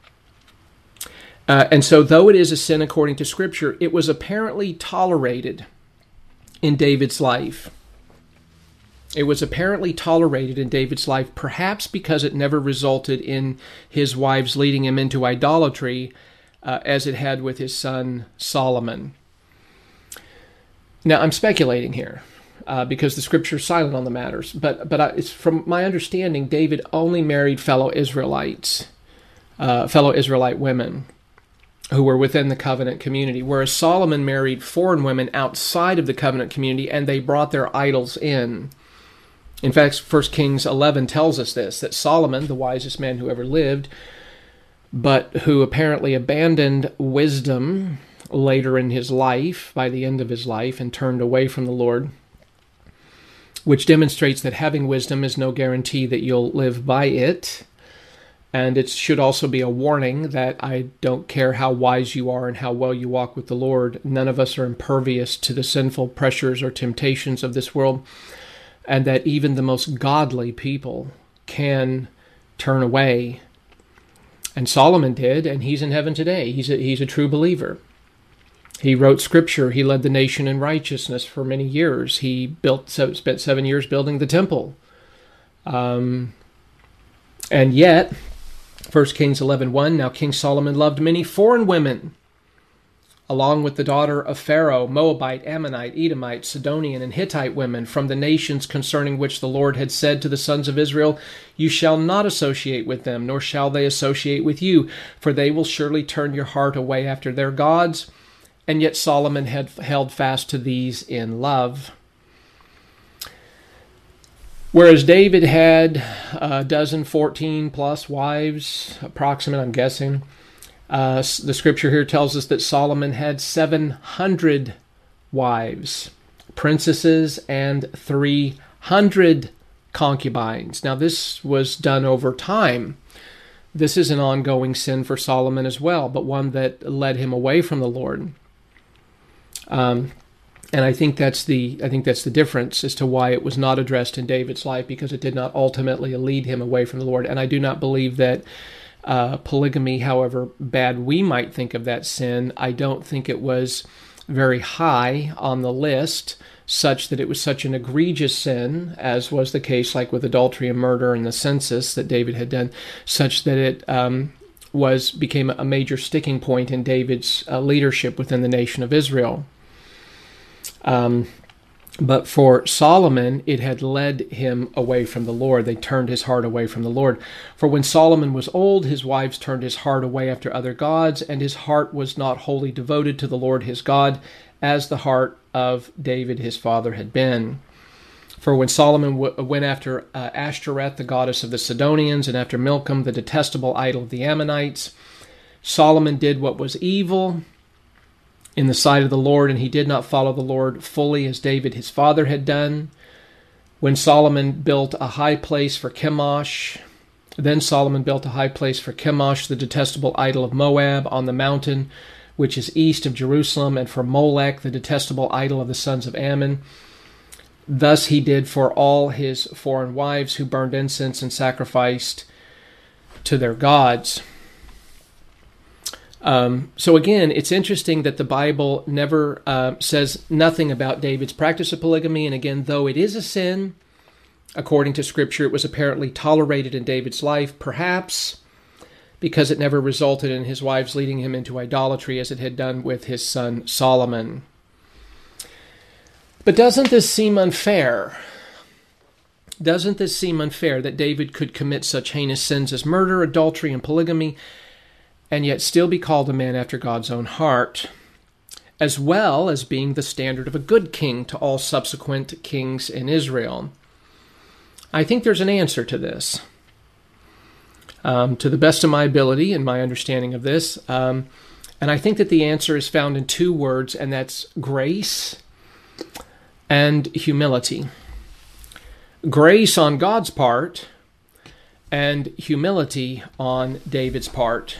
Uh, and so though it is a sin according to Scripture, it was apparently tolerated in David's life. It was apparently tolerated in David's life, perhaps because it never resulted in his wives leading him into idolatry, uh, as it had with his son Solomon. Now, I'm speculating here, uh, because the Scripture is silent on the matters, but but I, it's from my understanding, David only married fellow Israelites, uh, fellow Israelite women, who were within the covenant community, whereas Solomon married foreign women outside of the covenant community, and they brought their idols in. In fact, First Kings eleven tells us this, that Solomon, the wisest man who ever lived, but who apparently abandoned wisdom later in his life, by the end of his life, and turned away from the Lord, which demonstrates that having wisdom is no guarantee that you'll live by it. And it should also be a warning that I don't care how wise you are and how well you walk with the Lord. None of us are impervious to the sinful pressures or temptations of this world, and that even the most godly people can turn away. And Solomon did, and he's in heaven today. He's a, he's a true believer. He wrote Scripture. He led the nation in righteousness for many years. He built spent seven years building the temple. Um, and yet, First Kings eleven one, now King Solomon loved many foreign women, along with the daughter of Pharaoh, Moabite, Ammonite, Edomite, Sidonian, and Hittite women from the nations concerning which the Lord had said to the sons of Israel, "You shall not associate with them, nor shall they associate with you, for they will surely turn your heart away after their gods." And yet Solomon had held fast to these in love. Whereas David had a dozen, fourteen plus wives, approximate, I'm guessing. Uh, the Scripture here tells us that Solomon had seven hundred wives, princesses, and three hundred concubines. Now, this was done over time. This is an ongoing sin for Solomon as well, but one that led him away from the Lord. Um, and I think that's the I think that's the difference as to why it was not addressed in David's life, because it did not ultimately lead him away from the Lord. And I do not believe that uh, polygamy, however bad we might think of that sin, I don't think it was very high on the list, such that it was such an egregious sin, as was the case like with adultery and murder and the census that David had done, such that it um, was became a major sticking point in David's uh, leadership within the nation of Israel. Um, but for Solomon, it had led him away from the Lord. They turned his heart away from the Lord. For when Solomon was old, his wives turned his heart away after other gods, and his heart was not wholly devoted to the Lord his God, as the heart of David his father had been. For when Solomon w- went after uh, Ashtoreth, the goddess of the Sidonians, and after Milcom, the detestable idol of the Ammonites, Solomon did what was evil in the sight of the Lord, and he did not follow the Lord fully as David his father had done. When Solomon built a high place for Chemosh, then Solomon built a high place for Chemosh, the detestable idol of Moab, on the mountain which is east of Jerusalem, and for Molech, the detestable idol of the sons of Ammon. Thus he did for all his foreign wives who burned incense and sacrificed to their gods. Um, so again, it's interesting that the Bible never uh, says nothing about David's practice of polygamy. And again, though it is a sin, according to Scripture, it was apparently tolerated in David's life, perhaps because it never resulted in his wives leading him into idolatry as it had done with his son Solomon. But doesn't this seem unfair? Doesn't this seem unfair that David could commit such heinous sins as murder, adultery, and polygamy, and yet still be called a man after God's own heart, as well as being the standard of a good king to all subsequent kings in Israel? I think there's an answer to this. Um, to the best of my ability and my understanding of this, um, and I think that the answer is found in two words, and that's grace and humility. Grace on God's part and humility on David's part.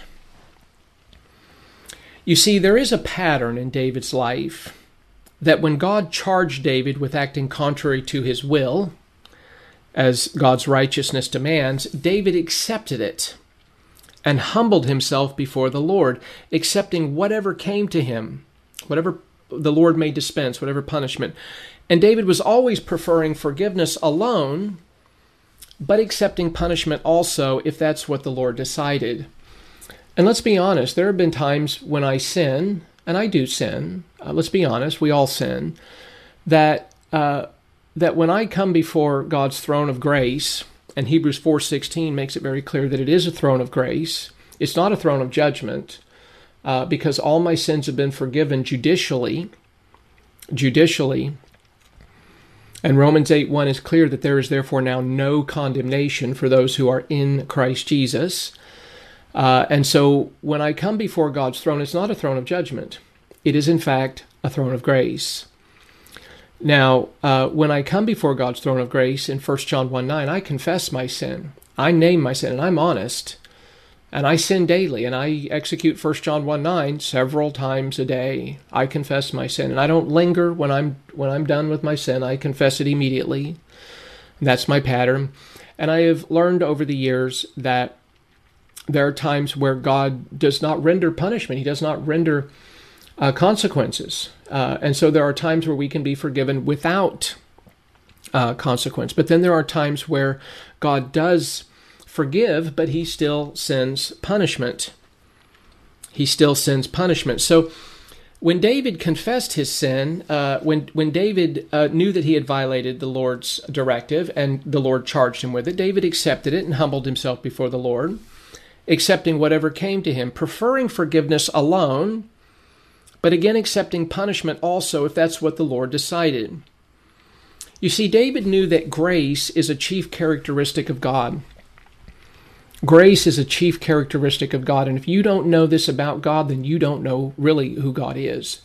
You see, there is a pattern in David's life that when God charged David with acting contrary to his will, as God's righteousness demands, David accepted it and humbled himself before the Lord, accepting whatever came to him, whatever the Lord may dispense, whatever punishment. And David was always preferring forgiveness alone, but accepting punishment also if that's what the Lord decided. And let's be honest, there have been times when I sin, and I do sin, uh, let's be honest, we all sin, that uh, that when I come before God's throne of grace, and Hebrews four sixteen makes it very clear that it is a throne of grace, it's not a throne of judgment, uh, because all my sins have been forgiven judicially, judicially, and Romans eight one is clear that there is therefore now no condemnation for those who are in Christ Jesus. Uh, and so when I come before God's throne, it's not a throne of judgment. It is in fact a throne of grace. Now, uh, when I come before God's throne of grace in First John one nine, I confess my sin. I name my sin, and I'm honest. And I sin daily, and I execute First John one nine several times a day. I confess my sin, and I don't linger when I'm when I'm done with my sin. I confess it immediately. That's my pattern. And I have learned over the years that there are times where God does not render punishment. He does not render uh, consequences. Uh, and so there are times where we can be forgiven without uh, consequence. But then there are times where God does forgive, but he still sends punishment. He still sends punishment. So when David confessed his sin, uh, when, when David uh, knew that he had violated the Lord's directive and the Lord charged him with it, David accepted it and humbled himself before the Lord, accepting whatever came to him, preferring forgiveness alone, but again accepting punishment also if that's what the Lord decided. You see, David knew that grace is a chief characteristic of God. Grace is a chief characteristic of God, and if you don't know this about God, then you don't know really who God is.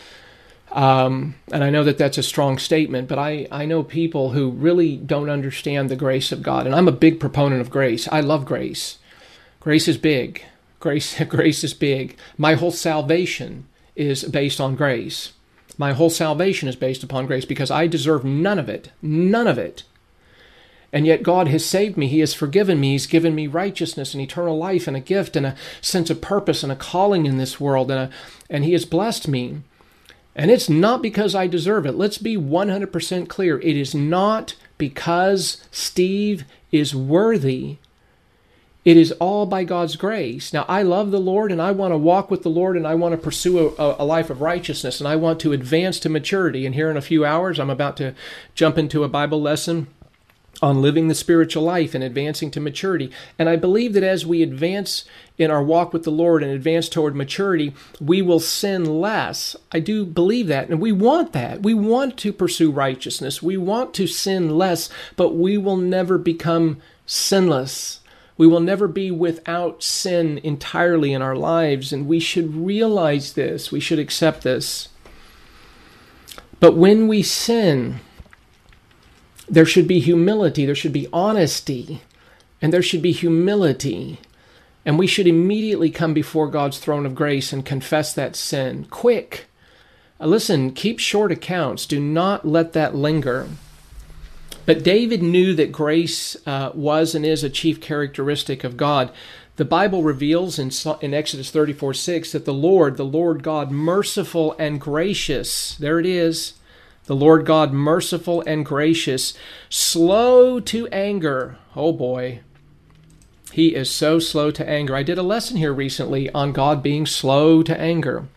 Um, and I know that that's a strong statement, but I, I know people who really don't understand the grace of God, and I'm a big proponent of grace. I love grace. Grace is big. Grace, grace is big. My whole salvation is based on grace. My whole salvation is based upon grace because I deserve none of it. None of it. And yet God has saved me. He has forgiven me. He's given me righteousness and eternal life and a gift and a sense of purpose and a calling in this world. And, a, and he has blessed me. And it's not because I deserve it. Let's be one hundred percent clear. It is not because Steve is worthy. It is all by God's grace. Now, I love the Lord, and I want to walk with the Lord, and I want to pursue a, a life of righteousness, and I want to advance to maturity. And here in a few hours, I'm about to jump into a Bible lesson on living the spiritual life and advancing to maturity. And I believe that as we advance in our walk with the Lord and advance toward maturity, we will sin less. I do believe that, and we want that. We want to pursue righteousness. We want to sin less, but we will never become sinless. We will never be without sin entirely in our lives, and we should realize this. We should accept this. But when we sin, there should be humility, there should be honesty, and there should be humility. And we should immediately come before God's throne of grace and confess that sin. Quick. Uh, listen, keep short accounts. Do not let that linger. But David knew that grace uh, was and is a chief characteristic of God. The Bible reveals in, in Exodus thirty-four six that the Lord, the Lord God, merciful and gracious, there it is, the Lord God, merciful and gracious, slow to anger. Oh boy, he is so slow to anger. I did a lesson here recently on God being slow to anger.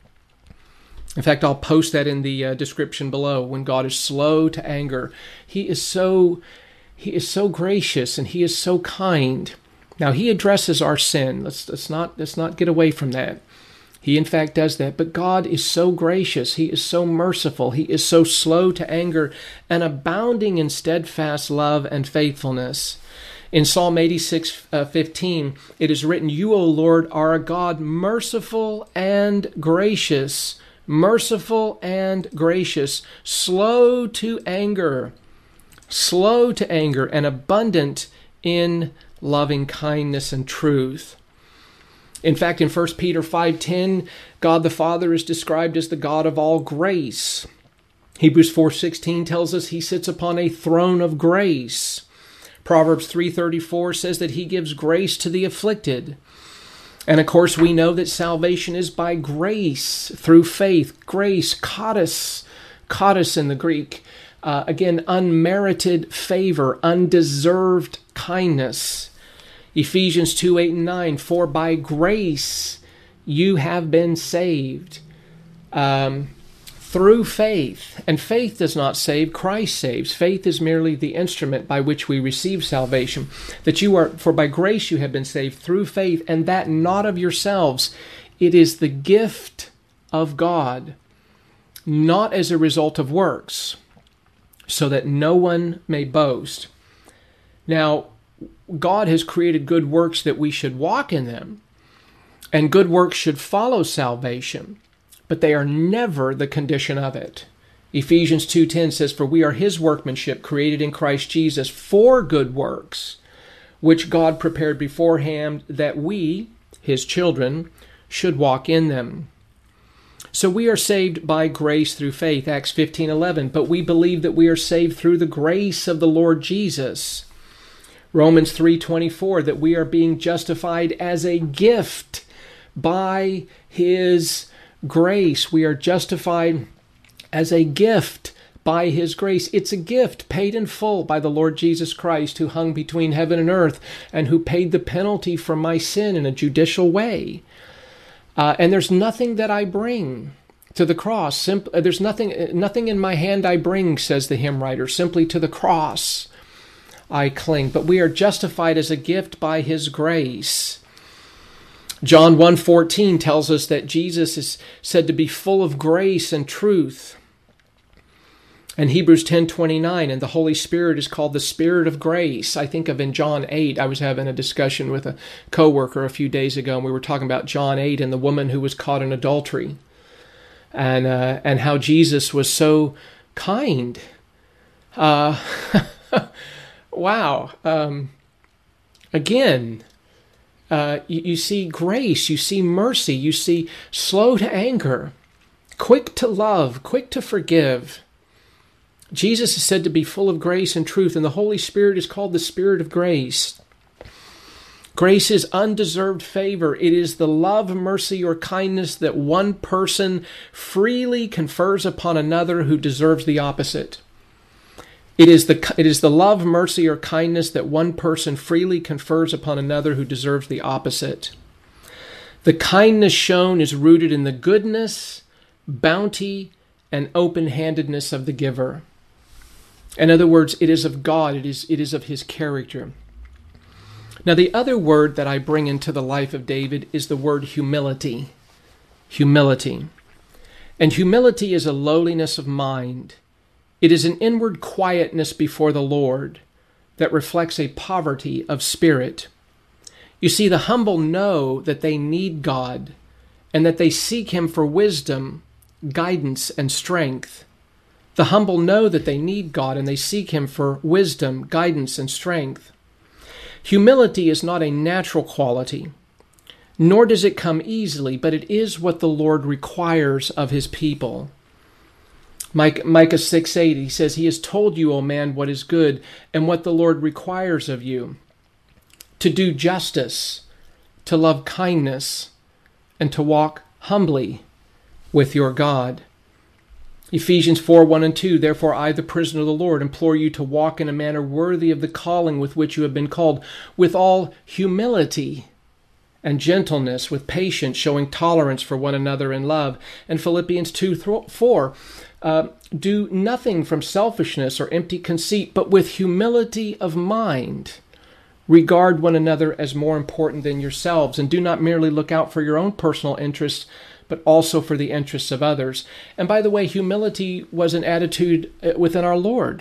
In fact, I'll post that in the uh, description below. When God is slow to anger, he is so he is so gracious and he is so kind. Now, he addresses our sin. Let's let's not let's not get away from that. He, in fact, does that. But God is so gracious. He is so merciful. He is so slow to anger and abounding in steadfast love and faithfulness. In Psalm eighty-six fifteen, it is written, "You, O Lord, are a God merciful and gracious, merciful and gracious, slow to anger, slow to anger, and abundant in loving kindness and truth." In fact, in First Peter five ten, God the Father is described as the God of all grace. Hebrews four sixteen tells us he sits upon a throne of grace. Proverbs three thirty-four says that he gives grace to the afflicted. And of course, we know that salvation is by grace, through faith. Grace, charis, charis in the Greek. Uh, again, unmerited favor, undeserved kindness. Ephesians two eight and nine, "For by grace you have been saved." Um, through faith. And faith does not save, Christ saves. Faith is merely the instrument by which we receive salvation. That you are, for by grace you have been saved through faith, and that not of yourselves. It is the gift of God, not as a result of works, so that no one may boast. Now, God has created good works that we should walk in them, and good works should follow salvation, but they are never the condition of it. Ephesians two ten says, "For we are his workmanship, created in Christ Jesus for good works, which God prepared beforehand that we, his children, should walk in them." So we are saved by grace through faith, Acts fifteen eleven, but we believe that we are saved through the grace of the Lord Jesus. Romans three twenty-four, that we are being justified as a gift by his grace. We are justified as a gift by his grace. It's a gift paid in full by the Lord Jesus Christ, who hung between heaven and earth and who paid the penalty for my sin in a judicial way. Uh, and there's nothing that I bring to the cross. Simp- there's nothing, nothing in my hand I bring, says the hymn writer, simply to the cross I cling. But we are justified as a gift by his grace. John one fourteen tells us that Jesus is said to be full of grace and truth. And Hebrews ten twenty-nine, and the Holy Spirit is called the Spirit of grace. I think of in John eight, I was having a discussion with a coworker a few days ago, and we were talking about John eight and the woman who was caught in adultery, and uh, and how Jesus was so kind. Uh, wow. Um, again, uh, you, you see grace, you see mercy, you see slow to anger, quick to love, quick to forgive. Jesus is said to be full of grace and truth, and the Holy Spirit is called the Spirit of grace. Grace is undeserved favor. It is the love, mercy, or kindness that one person freely confers upon another who deserves the opposite. It is the, it is the love, mercy, or kindness that one person freely confers upon another who deserves the opposite. The kindness shown is rooted in the goodness, bounty, and open-handedness of the giver. In other words, it is of God. It is, it is of his character. Now, the other word that I bring into the life of David is the word humility. Humility. And humility is a lowliness of mind. It is an inward quietness before the Lord that reflects a poverty of spirit. You see, the humble know that they need God and that they seek him for wisdom, guidance, and strength. The humble know that they need God and they seek him for wisdom, guidance, and strength. Humility is not a natural quality, nor does it come easily, but it is what the Lord requires of his people. Micah six eight, he says, he has told you, O man, what is good and what the Lord requires of you, to do justice, to love kindness, and to walk humbly with your God. Ephesians four one and two, therefore I, the prisoner of the Lord, implore you to walk in a manner worthy of the calling with which you have been called, with all humility and gentleness, with patience, showing tolerance for one another in love. And Philippians two four, uh, do nothing from selfishness or empty conceit, but with humility of mind. Regard one another as more important than yourselves, and do not merely look out for your own personal interests, but also for the interests of others. And by the way, humility was an attitude within our Lord,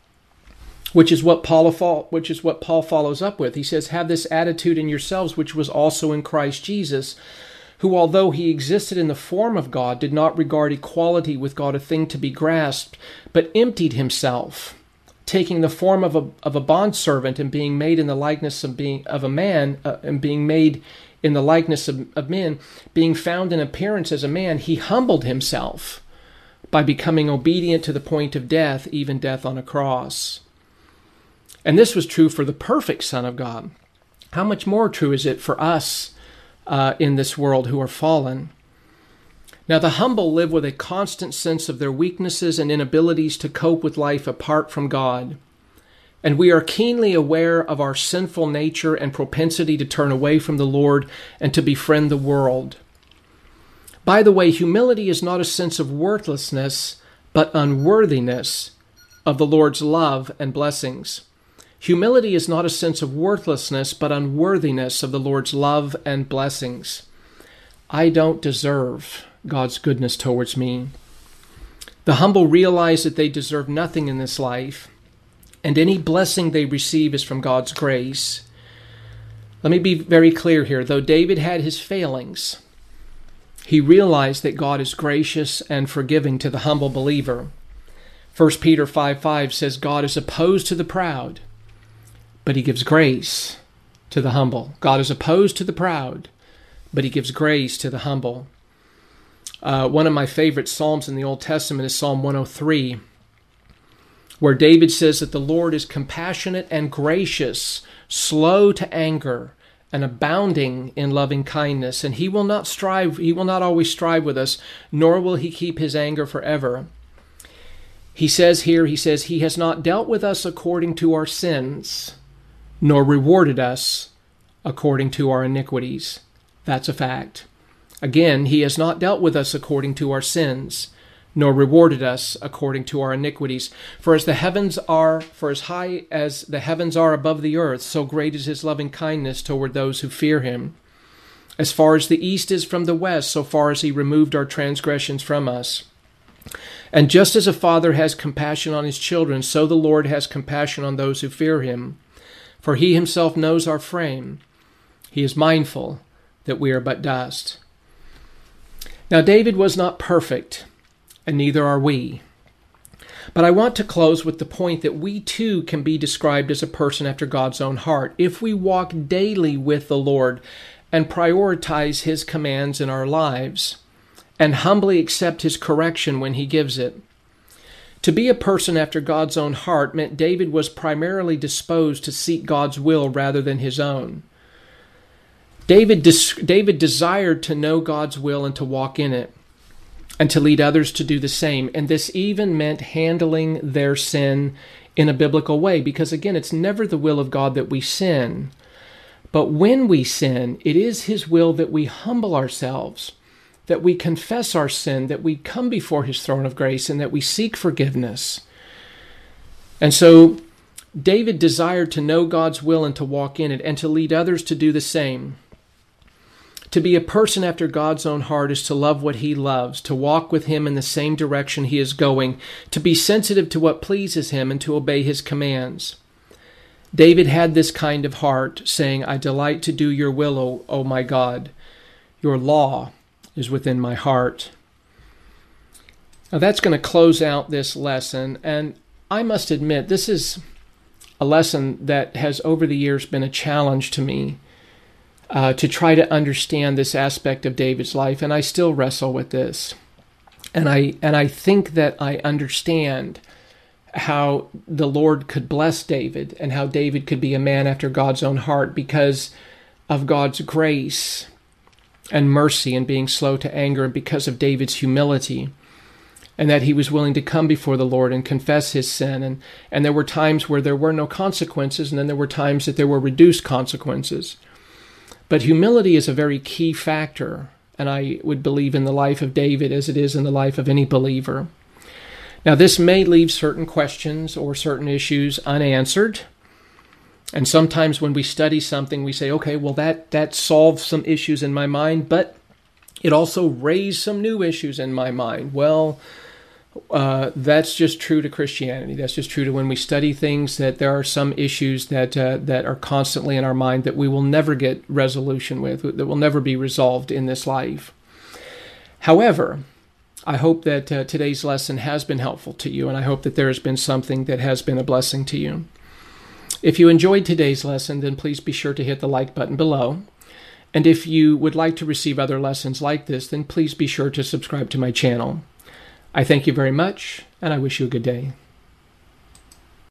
which is what Paul, which is what Paul follows up with. He says, have this attitude in yourselves, which was also in Christ Jesus, who, although he existed in the form of God, did not regard equality with God a thing to be grasped, but emptied himself, taking the form of a of a bondservant and being made in the likeness of being of a man, uh, and being made in the likeness of, of men, being found in appearance as a man, he humbled himself by becoming obedient to the point of death, even death on a cross. And this was true for the perfect Son of God. How much more true is it for us uh, in this world who are fallen? Now, the humble live with a constant sense of their weaknesses and inabilities to cope with life apart from God. And we are keenly aware of our sinful nature and propensity to turn away from the Lord and to befriend the world. By the way, humility is not a sense of worthlessness, but unworthiness of the Lord's love and blessings. Humility is not a sense of worthlessness, but unworthiness of the Lord's love and blessings. I don't deserve God's goodness towards me. The humble realize that they deserve nothing in this life, and any blessing they receive is from God's grace. Let me be very clear here. Though David had his failings, he realized that God is gracious and forgiving to the humble believer. First Peter five five says, God is opposed to the proud, but he gives grace to the humble. God is opposed to the proud, but he gives grace to the humble. Uh, one of my favorite Psalms in the Old Testament is Psalm one oh three, where David says that the Lord is compassionate and gracious, slow to anger, and abounding in loving kindness. And he will not strive, he will not always strive with us, nor will he keep his anger forever. He says here, he says, he has not dealt with us according to our sins, nor rewarded us according to our iniquities. That's a fact. Again, he has not dealt with us according to our sins, nor rewarded us according to our iniquities. For as the heavens are, for as high as the heavens are above the earth, so great is his loving kindness toward those who fear him. As far as the east is from the west, so far as he removed our transgressions from us. And just as a father has compassion on his children, so the Lord has compassion on those who fear him. For he himself knows our frame. He is mindful that we are but dust. Now, David was not perfect, and neither are we. But I want to close with the point that we too can be described as a person after God's own heart if we walk daily with the Lord and prioritize his commands in our lives and humbly accept his correction when he gives it. To be a person after God's own heart meant David was primarily disposed to seek God's will rather than his own. David, des- David desired to know God's will and to walk in it, and to lead others to do the same. And this even meant handling their sin in a biblical way, because again, it's never the will of God that we sin. But when we sin, it is his will that we humble ourselves, that we confess our sin, that we come before his throne of grace, and that we seek forgiveness. And so David desired to know God's will and to walk in it and to lead others to do the same. To be a person after God's own heart is to love what he loves, to walk with him in the same direction he is going, to be sensitive to what pleases him and to obey his commands. David had this kind of heart, saying, I delight to do your will, O, o my God. Your law is within my heart. Now that's going to close out this lesson, and I must admit, this is a lesson that has over the years been a challenge to me uh, to try to understand this aspect of David's life, and I still wrestle with this. And I and I think that I understand how the Lord could bless David and how David could be a man after God's own heart because of God's grace and mercy and being slow to anger, and because of David's humility, and that he was willing to come before the Lord and confess his sin. And, and there were times where there were no consequences, and then there were times that there were reduced consequences. But humility is a very key factor, and I would believe in the life of David as it is in the life of any believer. Now, this may leave certain questions or certain issues unanswered. And sometimes when we study something, we say, okay, well, that, that solves some issues in my mind, but it also raised some new issues in my mind. Well, uh, that's just true to Christianity. That's just true to when we study things, that there are some issues that uh, that are constantly in our mind that we will never get resolution with, that will never be resolved in this life. However, I hope that uh, today's lesson has been helpful to you, and I hope that there has been something that has been a blessing to you. If you enjoyed today's lesson, then please be sure to hit the like button below. And if you would like to receive other lessons like this, then please be sure to subscribe to my channel. I thank you very much, and I wish you a good day.